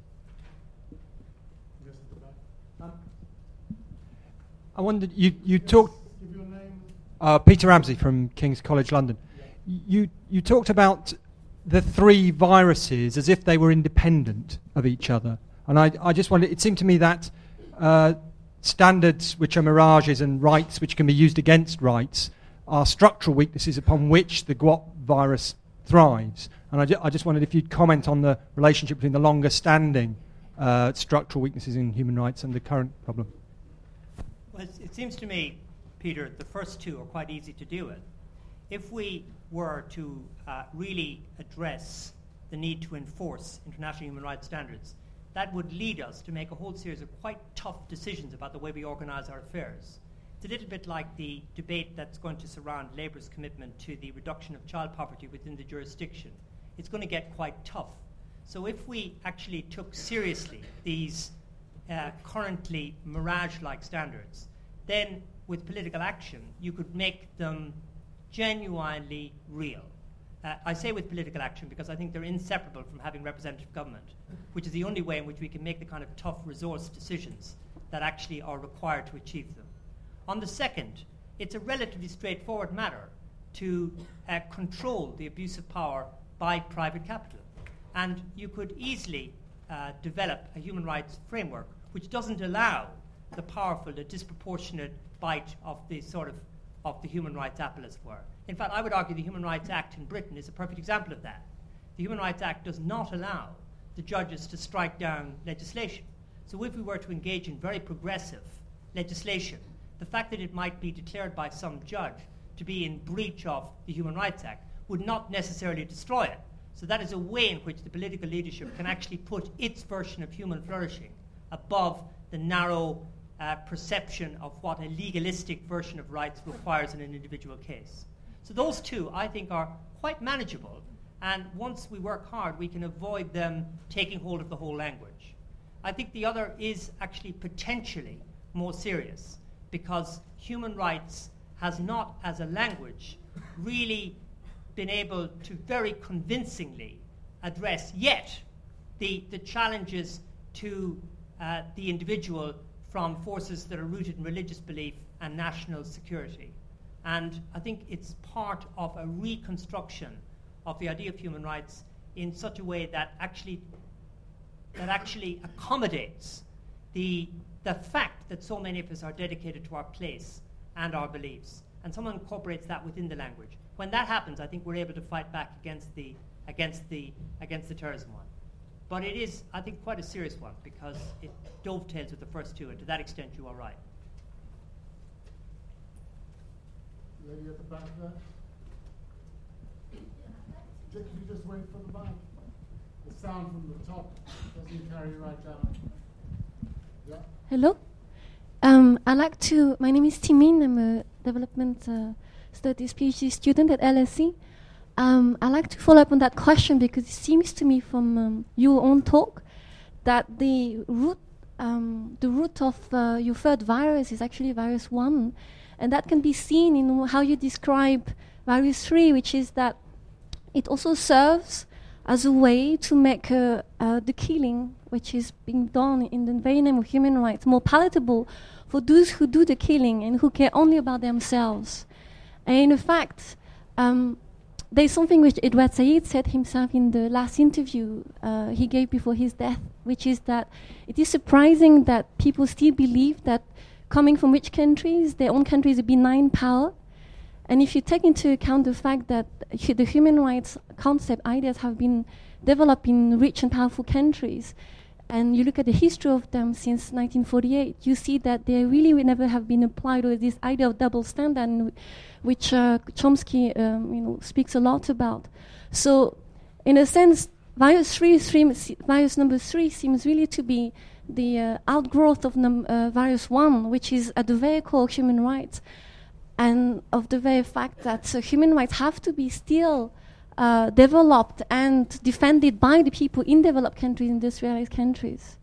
Yes, at the back. I wondered, you talked... Give your name. Peter Ramsey from King's College London. Yeah. You talked about the three viruses as if they were independent of each other. And I just wondered, it seemed to me that standards which are mirages and rights which can be used against rights are structural weaknesses upon which the GWOT virus thrives. And I just wondered if you'd comment on the relationship between the longer-standing structural weaknesses in human rights and the current problem. Well, it seems to me, Peter, the first two are quite easy to deal with. If we were to really address the need to enforce international human rights standards, that would lead us to make a whole series of quite tough decisions about the way we organise our affairs. It's a little bit like the debate that's going to surround Labour's commitment to the reduction of child poverty within the jurisdiction. It's going to get quite tough. So if we actually took seriously these currently mirage-like standards, then with political action, you could make them genuinely real. I say with political action because I think they're inseparable from having representative government, which is the only way in which we can make the kind of tough resource decisions that actually are required to achieve them. On the second, it's a relatively straightforward matter to control the abuse of power by private capital. And you could easily develop a human rights framework which doesn't allow the powerful a disproportionate bite of the human rights apple, as it were. In fact, I would argue the Human Rights Act in Britain is a perfect example of that. The Human Rights Act does not allow the judges to strike down legislation. So if we were to engage in very progressive legislation, the fact that it might be declared by some judge to be in breach of the Human Rights Act would not necessarily destroy it. So that is a way in which the political leadership can actually put its version of human flourishing above the narrow perception of what a legalistic version of rights requires in an individual case. So those two, I think, are quite manageable, and once we work hard, we can avoid them taking hold of the whole language. I think the other is actually potentially more serious, because human rights has not, as a language, really been able to very convincingly address yet the challenges to the individual from forces that are rooted in religious belief and national security. And I think it's part of a reconstruction of the idea of human rights in such a way that actually accommodates the fact that so many of us are dedicated to our place and our beliefs, and someone incorporates that within the language. When that happens, I think we're able to fight back against the terrorism one. But it is, I think, quite a serious one because it dovetails with the first two, and to that extent, you are right. Lady at the back there. You just wait for the mic. The sound from the top doesn't carry right down. Yeah. Hello. My name is Timin. I'm a development studies PhD student at LSE. I'd like to follow up on that question because it seems to me from your own talk that the root of your third virus is actually virus 1, and that can be seen in how you describe virus 3, which is that it also serves as a way to make the killing, which is being done in the very name of human rights, more palatable for those who do the killing and who care only about themselves. And in fact, there's something which Edward Said said himself in the last interview he gave before his death, which is that it is surprising that people still believe that coming from rich countries, their own country is a benign power. And if you take into account the fact that the human rights concept ideas have been developed in rich and powerful countries, and you look at the history of them since 1948, you see that they really would never have been applied with this idea of double standard, which Chomsky speaks a lot about. So, in a sense, virus number 3 seems really to be the outgrowth of virus 1, which is at the very core of human rights, and of the very fact that human rights have to be still developed and defended by the people in developed countries, industrialized countries.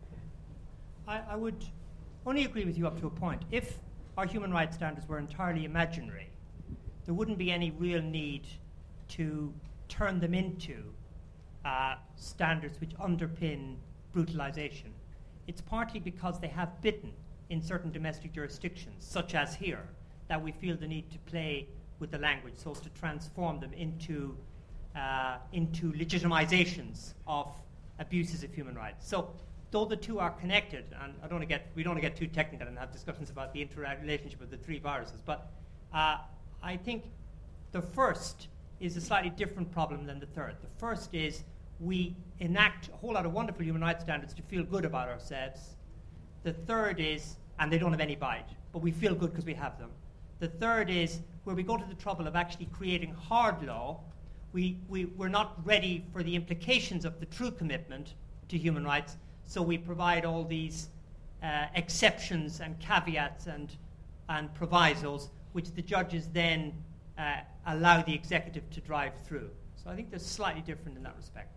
I would only agree with you up to a point. If our human rights standards were entirely imaginary, there wouldn't be any real need to turn them into standards which underpin brutalization. It's partly because they have bitten in certain domestic jurisdictions, such as here, that we feel the need to play with the language so as to transform them into legitimizations of abuses of human rights. So, though the two are connected, and we don't want to get too technical and have discussions about the interrelationship of the three viruses, but I think the first is a slightly different problem than the third. The first is we enact a whole lot of wonderful human rights standards to feel good about ourselves. The third is, and they don't have any bite, but we feel good because we have them. The third is where we go to the trouble of actually creating hard law. We're not ready for the implications of the true commitment to human rights, so we provide all these exceptions and caveats and provisos, which the judges then allow the executive to drive through. So I think they're slightly different in that respect.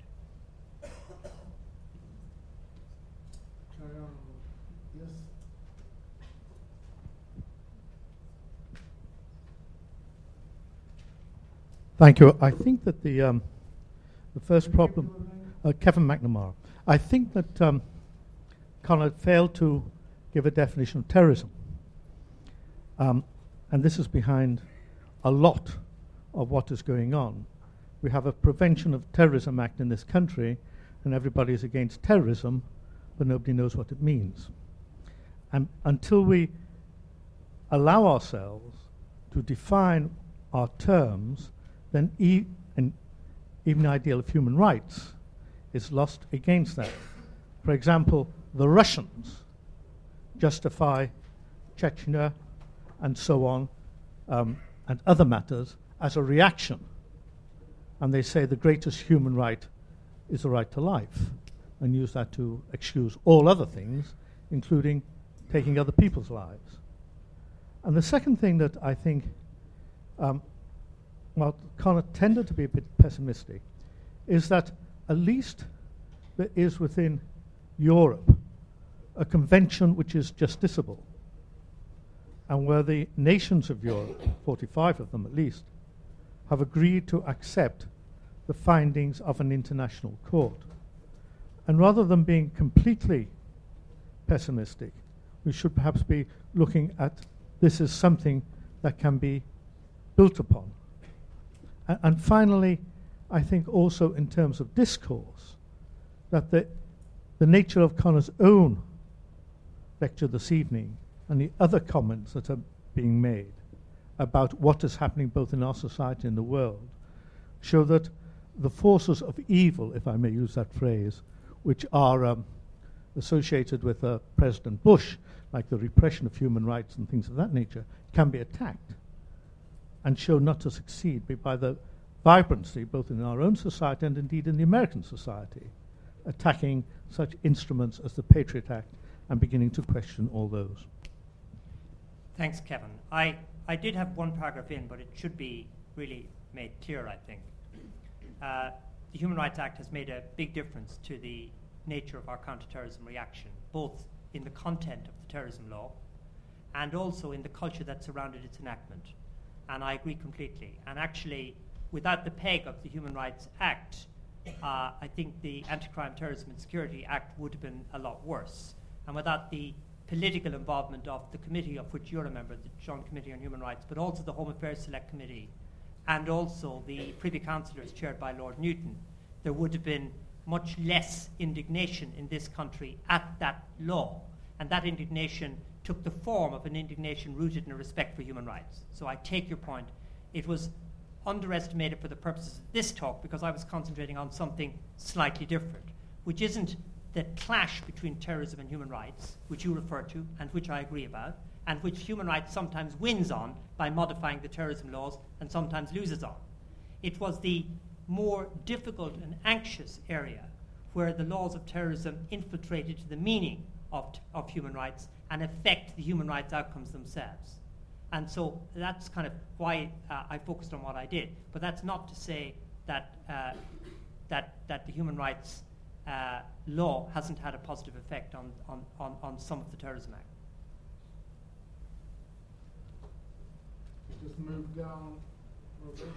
Yes. Thank you. I think that the first problem, Kevin McNamara, I think that Conor failed to give a definition of terrorism. And this is behind a lot of what is going on. We have a Prevention of Terrorism Act in this country, and everybody is against terrorism, but nobody knows what it means. And until we allow ourselves to define our terms, then even the ideal of human rights is lost against that. For example, the Russians justify Chechnya and so on, and other matters as a reaction. And they say the greatest human right is the right to life, and use that to excuse all other things, including taking other people's lives. And the second thing that I think, Conor tended to be a bit pessimistic, is that at least there is within Europe a convention which is justiciable, and where the nations of Europe, 45 of them at least, have agreed to accept the findings of an international court. And rather than being completely pessimistic, we should perhaps be looking at this as something that can be built upon. And finally, I think also in terms of discourse, that the nature of Conor's own lecture this evening and the other comments that are being made about what is happening both in our society and the world show that the forces of evil, if I may use that phrase, which are associated with President Bush, like the repression of human rights and things of that nature, can be attacked and shown not to succeed by the vibrancy both in our own society and indeed in the American society, attacking such instruments as the Patriot Act and beginning to question all those. Thanks, Kevin. I did have one paragraph in, but it should be really made clear, I think. The Human Rights Act has made a big difference to the nature of our counterterrorism reaction, both in the content of the terrorism law and also in the culture that surrounded its enactment. And I agree completely. And actually, without the peg of the Human Rights Act, I think the Anti-Crime, Terrorism and Security Act would have been a lot worse. And without the political involvement of the committee of which you're a member, the Joint Committee on Human Rights, but also the Home Affairs Select Committee, and also the Privy Councillors chaired by Lord Newton, there would have been much less indignation in this country at that law. And that indignation took the form of an indignation rooted in a respect for human rights. So I take your point. It was underestimated for the purposes of this talk because I was concentrating on something slightly different, which isn't the clash between terrorism and human rights, which you refer to and which I agree about, and which human rights sometimes wins on by modifying the terrorism laws and sometimes loses on. It was the more difficult and anxious area where the laws of terrorism infiltrated to the meaning of human rights and affect the human rights outcomes themselves. And so that's kind of why I focused on what I did. But that's not to say that that the human rights law hasn't had a positive effect on some of the Terrorism Act. Just move down a little bit.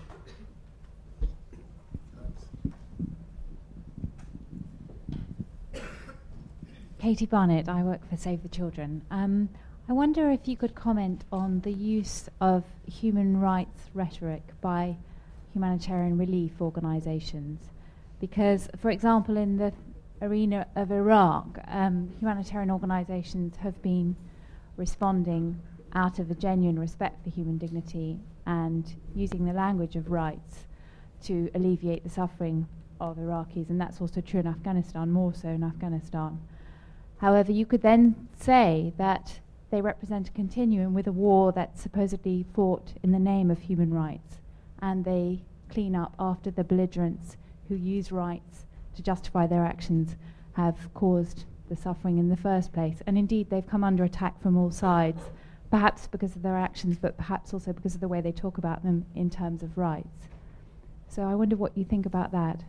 Katie Barnett, I work for Save the Children. I wonder if you could comment on the use of human rights rhetoric by humanitarian relief organisations. Because, for example, in the arena of Iraq, humanitarian organisations have been responding out of a genuine respect for human dignity and using the language of rights to alleviate the suffering of Iraqis, and that's also true in Afghanistan, more so in Afghanistan. However, you could then say that they represent a continuum with a war that's supposedly fought in the name of human rights, and they clean up after the belligerents who use rights to justify their actions have caused the suffering in the first place. And indeed, they've come under attack from all sides, perhaps because of their actions, but perhaps also because of the way they talk about them in terms of rights. So I wonder what you think about that.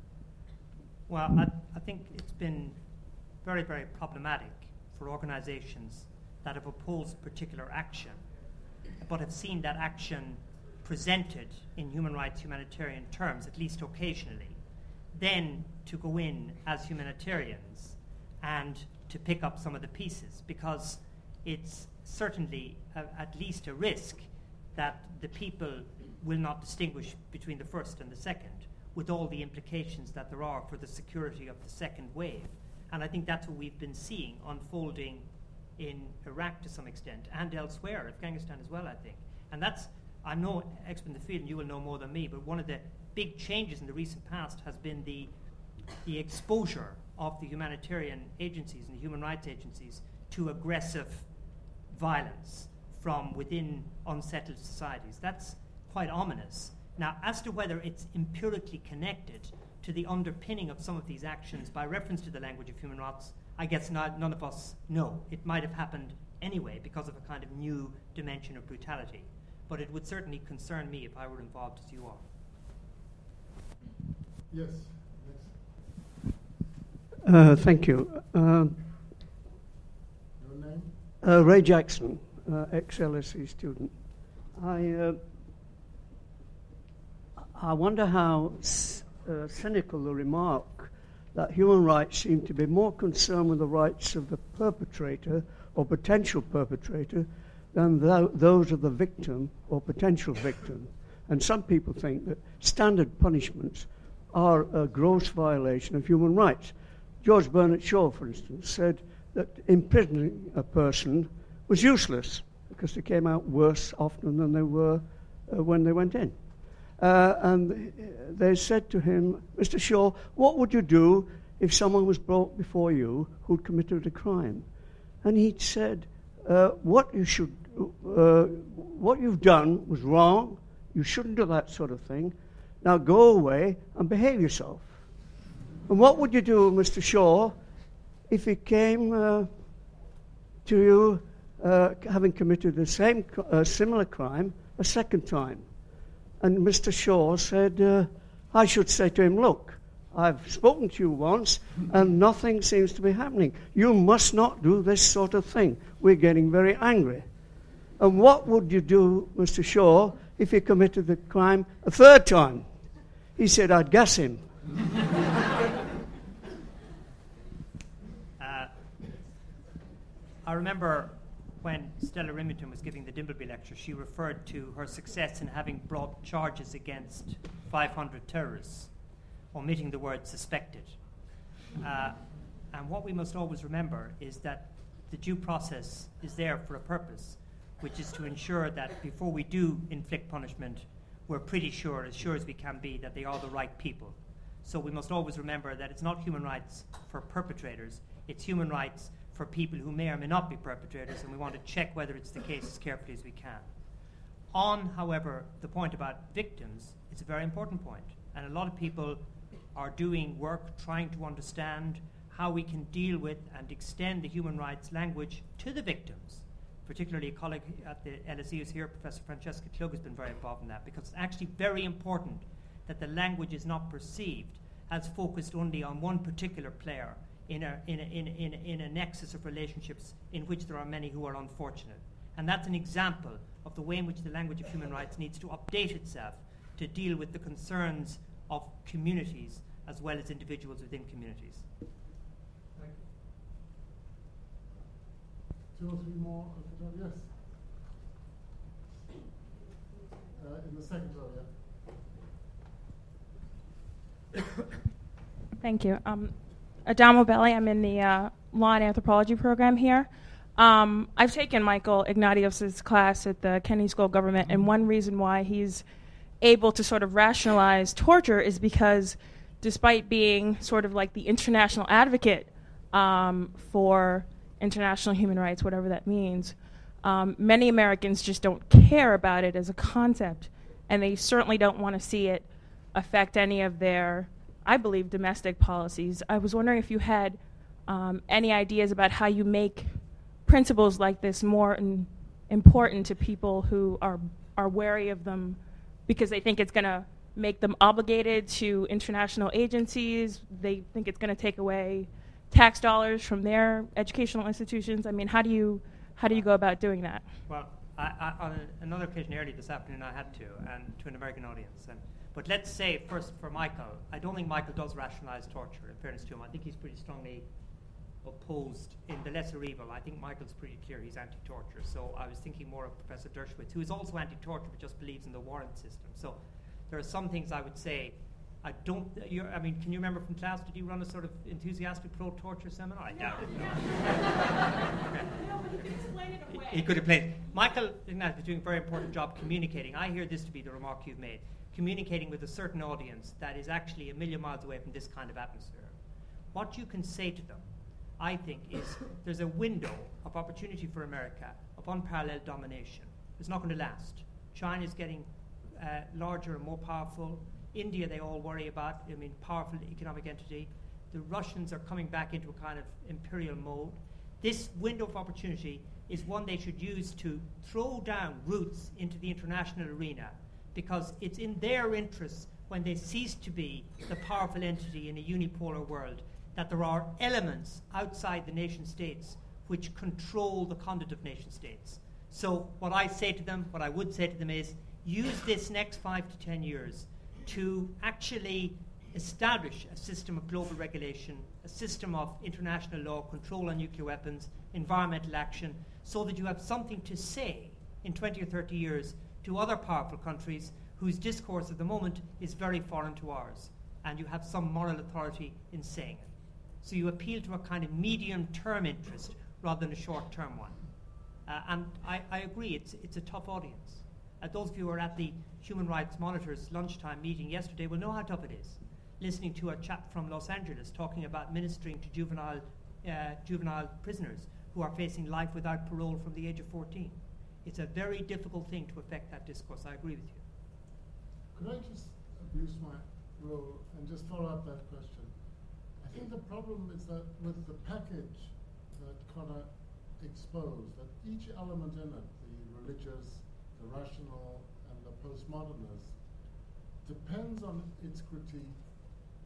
Well, I think it's been very, very problematic for organizations that have opposed particular action, but have seen that action presented in human rights, humanitarian terms, at least occasionally, then to go in as humanitarians and to pick up some of the pieces, because it's certainly at least a risk that the people will not distinguish between the first and the second, with all the implications that there are for the security of the second wave. And I think that's what we've been seeing unfolding in Iraq to some extent, and elsewhere, Afghanistan as well, I think. And that's, I'm no expert in the field, and you will know more than me, but one of the big changes in the recent past has been the exposure of the humanitarian agencies and the human rights agencies to aggressive violence from within unsettled societies. That's quite ominous. Now, as to whether it's empirically connected to the underpinning of some of these actions by reference to the language of human rights, I guess none of us know. It might have happened anyway because of a kind of new dimension of brutality. But it would certainly concern me if I were involved as you are. Yes. Thank you. Your name? Ray Jackson, ex-LSE student. I wonder how cynical the remark that human rights seem to be more concerned with the rights of the perpetrator or potential perpetrator than those of the victim or potential victim. And some people think that standard punishments are a gross violation of human rights. George Bernard Shaw, for instance, said that imprisoning a person was useless because they came out worse often than they were when they went in. And they said to him, Mr. Shaw, what would you do if someone was brought before you who'd committed a crime? And he said, what you've done was wrong. You shouldn't do that sort of thing. Now go away and behave yourself. And what would you do, Mr. Shaw, if he came to you having committed the same similar crime a second time? And Mr. Shaw said, I should say to him, look, I've spoken to you once, and nothing seems to be happening. You must not do this sort of thing. We're getting very angry. And what would you do, Mr. Shaw, if he committed the crime a third time? He said, I'd gas him. I remember when Stella Rimington was giving the Dimbleby lecture, she referred to her success in having brought charges against 500 terrorists, omitting the word suspected. And what we must always remember is that the due process is there for a purpose, which is to ensure that before we do inflict punishment, we're pretty sure as we can be, that they are the right people. So we must always remember that it's not human rights for perpetrators, it's human rights for people who may or may not be perpetrators, and we want to check whether it's the case as carefully as we can. On, however, the point about victims, it's a very important point, and a lot of people are doing work trying to understand how we can deal with and extend the human rights language to the victims. Particularly a colleague at the LSE who's here, Professor Francesca Klug, has been very involved in that, because it's actually very important that the language is not perceived as focused only on one particular player in a nexus of relationships in which there are many who are unfortunate. And that's an example of the way in which the language of human rights needs to update itself to deal with the concerns of communities as well as individuals within communities. Thank you. 2 or 3 more at the top. Yes. In the second row, yeah. Thank you. Adamo Belli, I'm in the Law and Anthropology program here. I've taken Michael Ignatios' class at the Kennedy School of Government, and one reason why he's able to sort of rationalize torture is because despite being sort of like the international advocate for international human rights, whatever that means, many Americans just don't care about it as a concept, and they certainly don't want to see it affect any of their, I believe, domestic policies. I was wondering if you had any ideas about how you make principles like this more important to people who are wary of them because they think it's going to make them obligated to international agencies. They think it's going to take away tax dollars from their educational institutions. I mean, how do you go about doing that? Well, on another occasion earlier this afternoon, I had to, and to an American audience. But let's say first for Michael, I don't think Michael does rationalize torture, in fairness to him. I think he's pretty strongly opposed in the lesser evil. I think Michael's pretty clear he's anti-torture. So I was thinking more of Professor Dershowitz, who is also anti-torture but just believes in the warrant system. So there are some things I would say. Can you remember from class, did you run a sort of enthusiastic pro-torture seminar? I doubt it. No. He could have played. Michael Ignatius is doing a very important job communicating. I hear this to be the remark you've made. Communicating with a certain audience that is actually a million miles away from this kind of atmosphere. What you can say to them, I think, is there's a window of opportunity for America of unparalleled domination. It's not going to last. China is getting larger and more powerful. India, they all worry about, powerful economic entity. The Russians are coming back into a kind of imperial mode. This window of opportunity is one they should use to throw down roots into the international arena, because it's in their interests, when they cease to be the powerful entity in a unipolar world, that there are elements outside the nation states which control the conduct of nation states. So what I would say to them is, use this next 5 to 10 years to actually establish a system of global regulation, a system of international law, control on nuclear weapons, environmental action, so that you have something to say in 20 or 30 years to other powerful countries whose discourse at the moment is very foreign to ours, and you have some moral authority in saying it. So you appeal to a kind of medium-term interest rather than a short-term one. And I agree, it's a tough audience. Those of you who were at the Human Rights Monitors lunchtime meeting yesterday will know how tough it is, listening to a chap from Los Angeles talking about ministering to juvenile prisoners who are facing life without parole from the age of 14. It's a very difficult thing to affect that discourse. I agree with you. Could I just abuse my role and just follow up that question? I think the problem is that with the package that Connor exposed, that each element in it, the religious, the rational, and the postmodernist, depends on its critique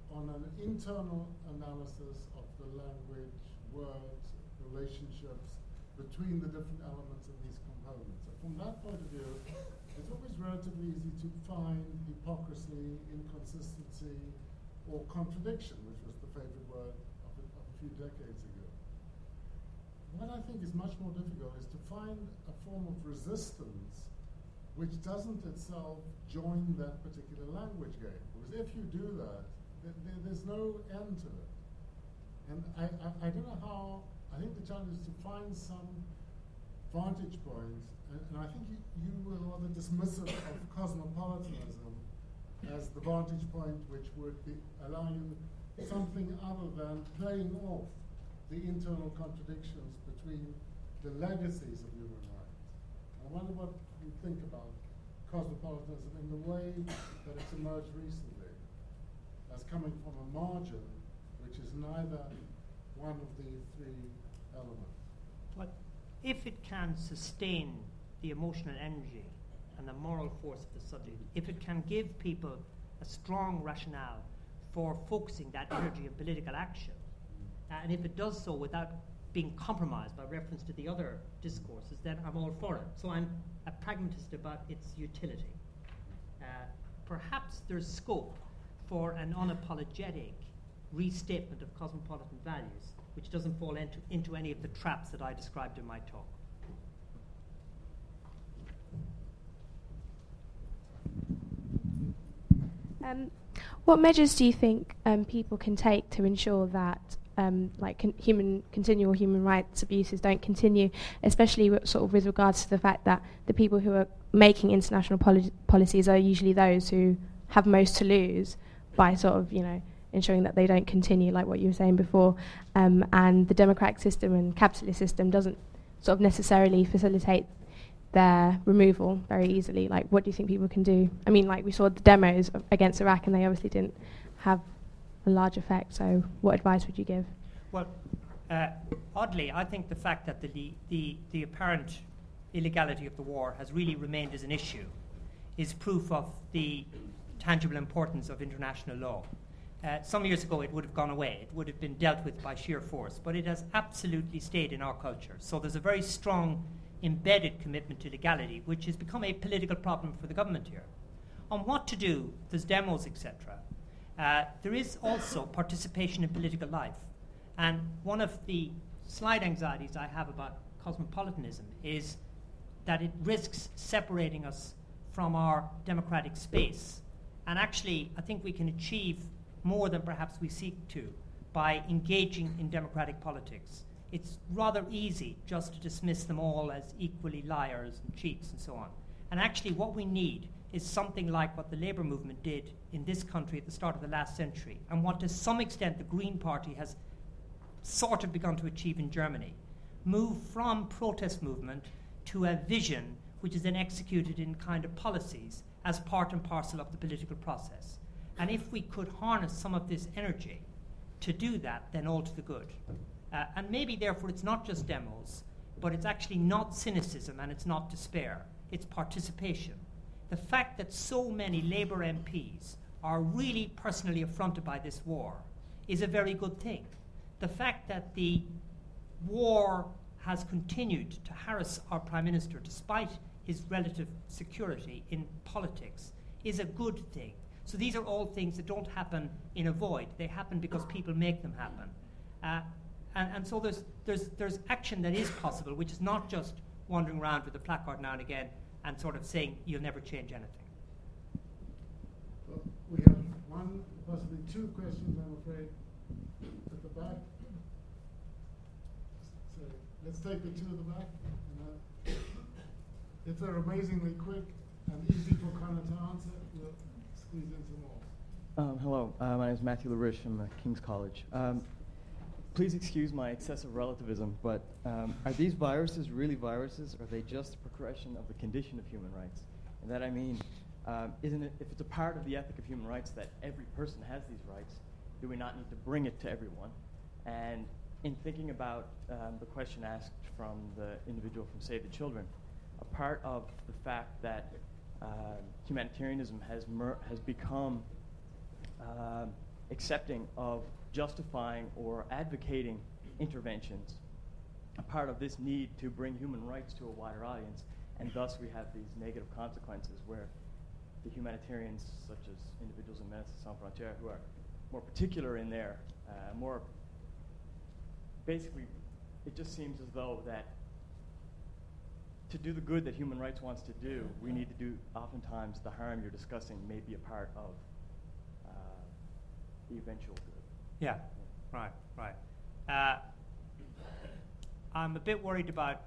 on an internal analysis of the language, words, relationships between the different elements of these components. So from that point of view, it's always relatively easy to find hypocrisy, inconsistency, or contradiction, which was the favorite word of a few decades ago. What I think is much more difficult is to find a form of resistance which doesn't itself join that particular language game. Because if you do that, there's no end to it. And I don't know how, I think the challenge is to find some vantage point, and I think you were rather dismissive of cosmopolitanism as the vantage point which would allow you something other than playing off the internal contradictions between the legacies of human rights. I wonder what you think about cosmopolitanism in the way that it's emerged recently as coming from a margin which is neither one of the three elements. Well, if it can sustain the emotional energy and the moral force of the subject, if it can give people a strong rationale for focusing that energy in political action, and if it does so without being compromised by reference to the other discourses, then I'm all for it. So I'm a pragmatist about its utility. Perhaps there's scope for an unapologetic restatement of cosmopolitan values, which doesn't fall into any of the traps that I described in my talk. What measures do you think people can take to ensure that continual human rights abuses don't continue, especially with regards to the fact that the people who are making international policies are usually those who have most to lose by ensuring that they don't continue, like what you were saying before, and the democratic system and capitalist system doesn't necessarily facilitate their removal very easily. Like, what do you think people can do? I mean, we saw the demos against Iraq, and they obviously didn't have a large effect. So, what advice would you give? Well, oddly, I think the fact that the apparent illegality of the war has really remained as an issue is proof of the tangible importance of international law. Some years ago, it would have gone away. It would have been dealt with by sheer force, but it has absolutely stayed in our culture. So there's a very strong embedded commitment to legality, which has become a political problem for the government here. On what to do, there's demos, etc. There is also participation in political life. And one of the slight anxieties I have about cosmopolitanism is that it risks separating us from our democratic space. And actually, I think we can achieve more than perhaps we seek to by engaging in democratic politics. It's rather easy just to dismiss them all as equally liars and cheats and so on. And actually what we need is something like what the Labour movement did in this country at the start of the last century, and what to some extent the Green Party has sort of begun to achieve in Germany. Move from protest movement to a vision which is then executed in kind of policies as part and parcel of the political process. And if we could harness some of this energy to do that, then all to the good. And maybe, therefore, it's not just demos, but it's actually not cynicism and it's not despair. It's participation. The fact that so many Labour MPs are really personally affronted by this war is a very good thing. The fact that the war has continued to harass our Prime Minister despite his relative security in politics is a good thing. So these are all things that don't happen in a void. They happen because people make them happen. And so there's action that is possible, which is not just wandering around with a placard now and again and sort of saying you'll never change anything. Well, we have one, possibly two questions, I'm afraid, at the back. So let's take the two at the back. If they're amazingly quick and easy for Connor to answer, we'll squeeze in some more. Hello, my name is Matthew LaRiche from King's College. Please excuse my excessive relativism, but are these viruses really viruses, or are they just a progression of the condition of human rights? And that I mean, isn't it, if it's a part of the ethic of human rights that every person has these rights, do we not need to bring it to everyone? And in thinking about the question asked from the individual from Save the Children, a part of the fact that humanitarianism has become accepting of justifying or advocating interventions, a part of this need to bring human rights to a wider audience, and thus we have these negative consequences where the humanitarians, such as individuals in Médecins Sans Frontières, who are more particular in their, basically, it just seems as though that to do the good that human rights wants to do, we need to do, oftentimes, the harm you're discussing may be a part of the eventual good. Yeah, right. I'm a bit worried about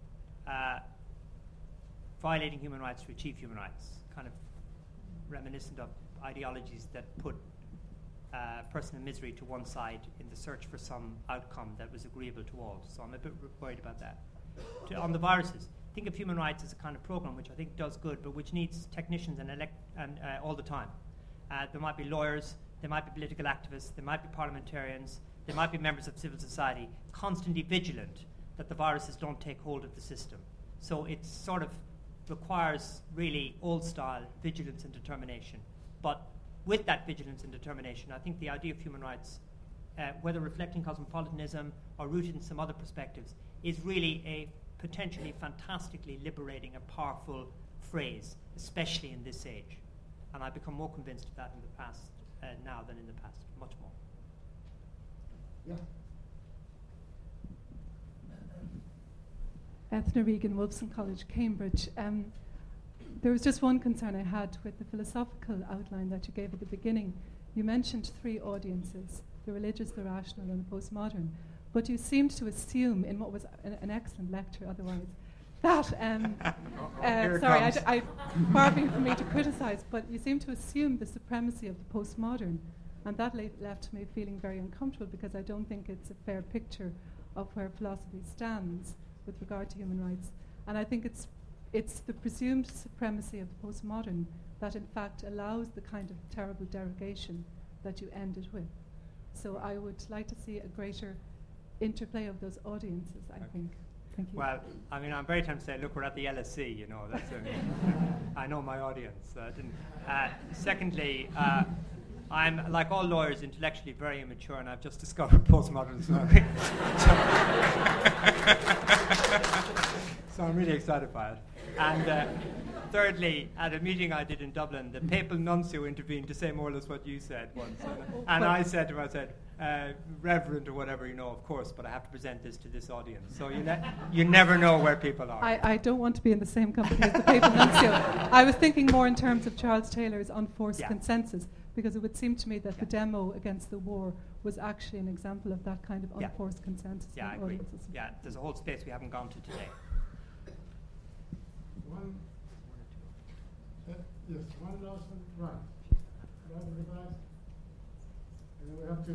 violating human rights to achieve human rights, kind of reminiscent of ideologies that put a person in misery to one side in the search for some outcome that was agreeable to all. So I'm a bit worried about that. On the viruses, think of human rights as a kind of program which I think does good, but which needs technicians and all the time. There might be lawyers, there might be political activists, there might be parliamentarians, there might be members of civil society constantly vigilant that the viruses don't take hold of the system. So it sort of requires really old-style vigilance and determination. But with that vigilance and determination, I think the idea of human rights, whether reflecting cosmopolitanism or rooted in some other perspectives, is really a potentially fantastically liberating and powerful phrase, especially in this age. And I've become more convinced of that in the past now than in the past, much more. Yeah. Ethna Regan, Wolfson College, Cambridge. There was just one concern I had with the philosophical outline that you gave at the beginning. You mentioned three audiences, the religious, the rational, and the postmodern. But you seemed to assume, in what was an excellent lecture otherwise, that, far be from me to criticise, but you seem to assume the supremacy of the postmodern. And that left me feeling very uncomfortable because I don't think it's a fair picture of where philosophy stands with regard to human rights. And I think it's the presumed supremacy of the postmodern that in fact allows the kind of terrible derogation that you ended with. So I would like to see a greater interplay of those audiences, I think. Thank you. Well, I mean, I'm very tempted to say, look, we're at the LSE, you know, that's I know my audience. Secondly, I'm, like all lawyers, intellectually very immature, and I've just discovered postmodernism. So I'm really excited by it. And thirdly, at a meeting I did in Dublin, the papal nuncio intervened to say more or less what you said once. And I said to him, Reverend or whatever, you know, of course, but I have to present this to this audience. So you never know where people are. I don't want to be in the same company as the papal nuncio. I was thinking more in terms of Charles Taylor's unforced consensus, because it would seem to me that the demo against the war was actually an example of that kind of unforced consensus. Yeah, I agree. Yeah, there's a whole space we haven't gone to today. Yes, one last one. Right. Right with the back. And then we have to.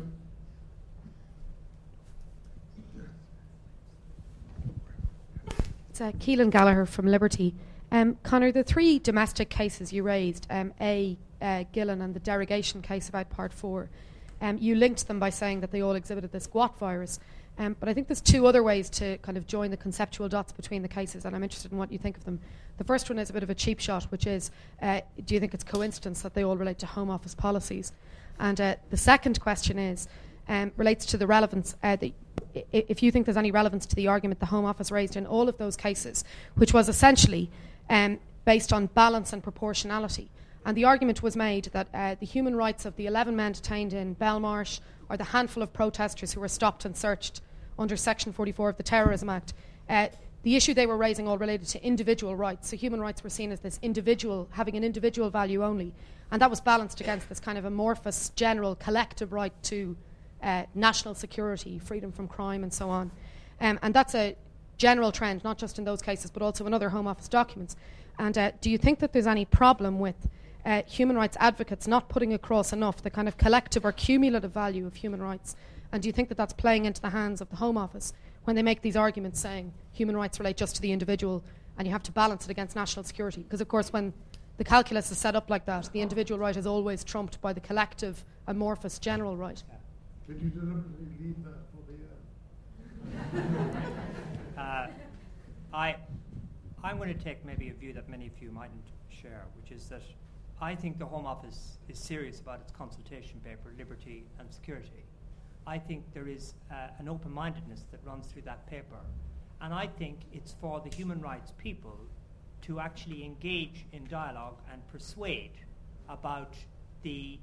It's Keelan Gallagher from Liberty. Conor, the three domestic cases you raised, Gillen and the derogation case about Part 4, you linked them by saying that they all exhibited the squat virus. But I think there's two other ways to kind of join the conceptual dots between the cases, and I'm interested in what you think of them. The first one is a bit of a cheap shot, which is, do you think it's coincidence that they all relate to Home Office policies? And the second question is, relates to the relevance, if you think there's any relevance to the argument the Home Office raised in all of those cases, which was essentially based on balance and proportionality. And the argument was made that the human rights of the 11 men detained in Belmarsh or the handful of protesters who were stopped and searched under Section 44 of the Terrorism Act, the issue they were raising all related to individual rights. So human rights were seen as this individual, having an individual value only. And that was balanced against this kind of amorphous, general, collective right to national security, freedom from crime, and so on. And that's a general trend, not just in those cases, but also in other Home Office documents. And do you think that there's any problem with human rights advocates not putting across enough the kind of collective or cumulative value of human rights? And do you think that that's playing into the hands of the Home Office when they make these arguments saying human rights relate just to the individual and you have to balance it against national security? Because, of course, when the calculus is set up like that, the individual right is always trumped by the collective, amorphous, general right. Did you deliberately leave that for the I'm going to take maybe a view that many of you mightn't share, which is that I think the Home Office is serious about its consultation paper, Liberty and Security. I think there is an open-mindedness that runs through that paper. And I think it's for the human rights people to actually engage in dialogue and persuade about the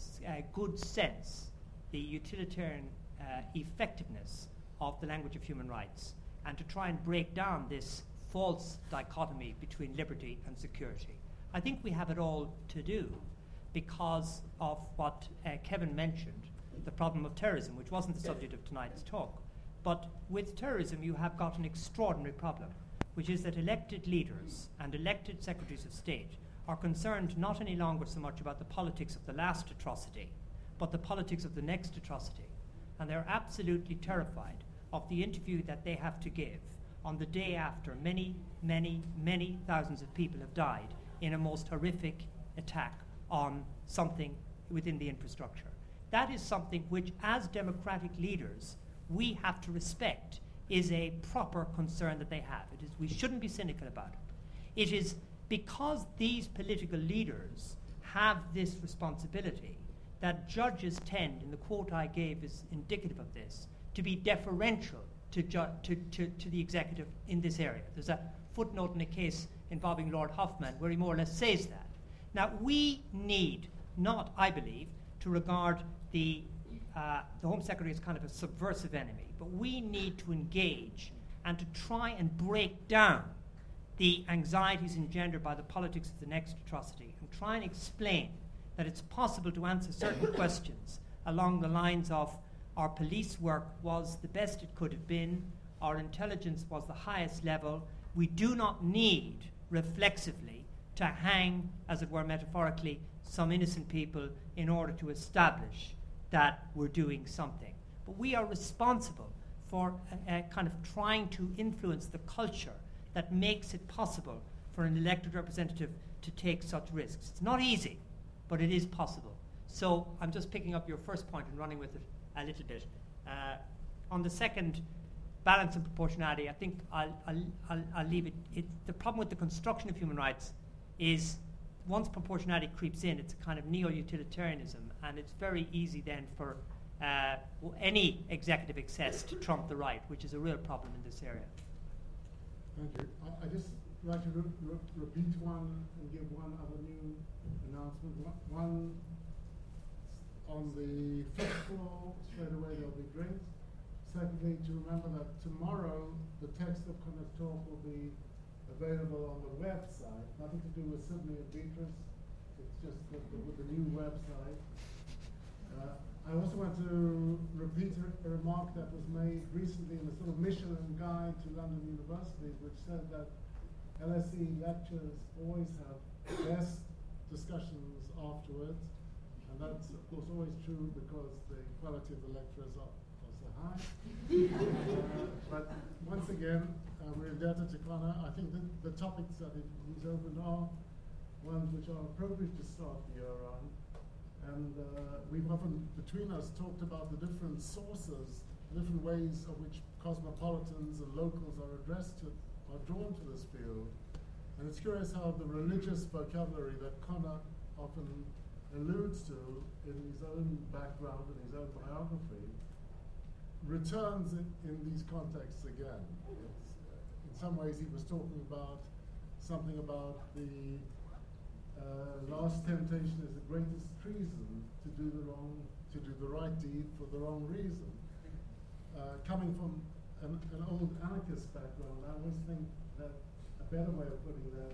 good sense, the utilitarian effectiveness of the language of human rights, and to try and break down this false dichotomy between liberty and security. I think we have it all to do because of what Kevin mentioned, the problem of terrorism, which wasn't the subject of tonight's talk. But with terrorism, you have got an extraordinary problem, which is that elected leaders and elected secretaries of state are concerned not any longer so much about the politics of the last atrocity, but the politics of the next atrocity. And they're absolutely terrified of the interview that they have to give on the day after many, many, many thousands of people have died in a most horrific attack on something within the infrastructure. That is something which, as democratic leaders, we have to respect is a proper concern that they have. It is, we shouldn't be cynical about it. It is because these political leaders have this responsibility that judges tend, and the quote I gave is indicative of this, to be deferential to the executive in this area. There's a footnote in a case involving Lord Hoffman where he more or less says that. Now, we need not, I believe, to regard the Home Secretary as kind of a subversive enemy, but we need to engage and to try and break down the anxieties engendered by the politics of the next atrocity and try and explain that it's possible to answer certain questions along the lines of our police work was the best it could have been, our intelligence was the highest level. We do not need reflexively to hang, as it were metaphorically, some innocent people in order to establish that we're doing something. But we are responsible for kind of trying to influence the culture that makes it possible for an elected representative to take such risks. It's not easy, but it is possible. So I'm just picking up your first point and running with it a little bit. On the second, balance and proportionality, I think I'll leave it. The problem with the construction of human rights is once proportionality creeps in, it's a kind of neo-utilitarianism, and it's very easy then for any executive excess to trump the right, which is a real problem in this area. Thank you. I just like to repeat one and give one other new announcement. One on the fifth floor, straight away there'll be drinks. Secondly, to remember that tomorrow the text of Connor's talk will be available on the website. Nothing to do with Sydney or Beatrice. It's just with the new website. I also want to repeat a remark that was made recently in a sort of Michelin guide to London universities, which said that LSE lectures always have best discussions afterwards. And that's, of course, always true because the quality of the lecturers are so high. But once again, we're indebted to Connor. I think the topics that he's opened are ones which are appropriate to start the year on. And we've often, between us, talked about the different sources, different ways of which cosmopolitans and locals are drawn to this field. And it's curious how the religious vocabulary that Connor often alludes to in his own background and his own biography returns in these contexts again. In some ways he was talking about something about the last temptation is the greatest treason, to do the right deed for the wrong reason. Coming from an old anarchist background, I always think that a better way of putting that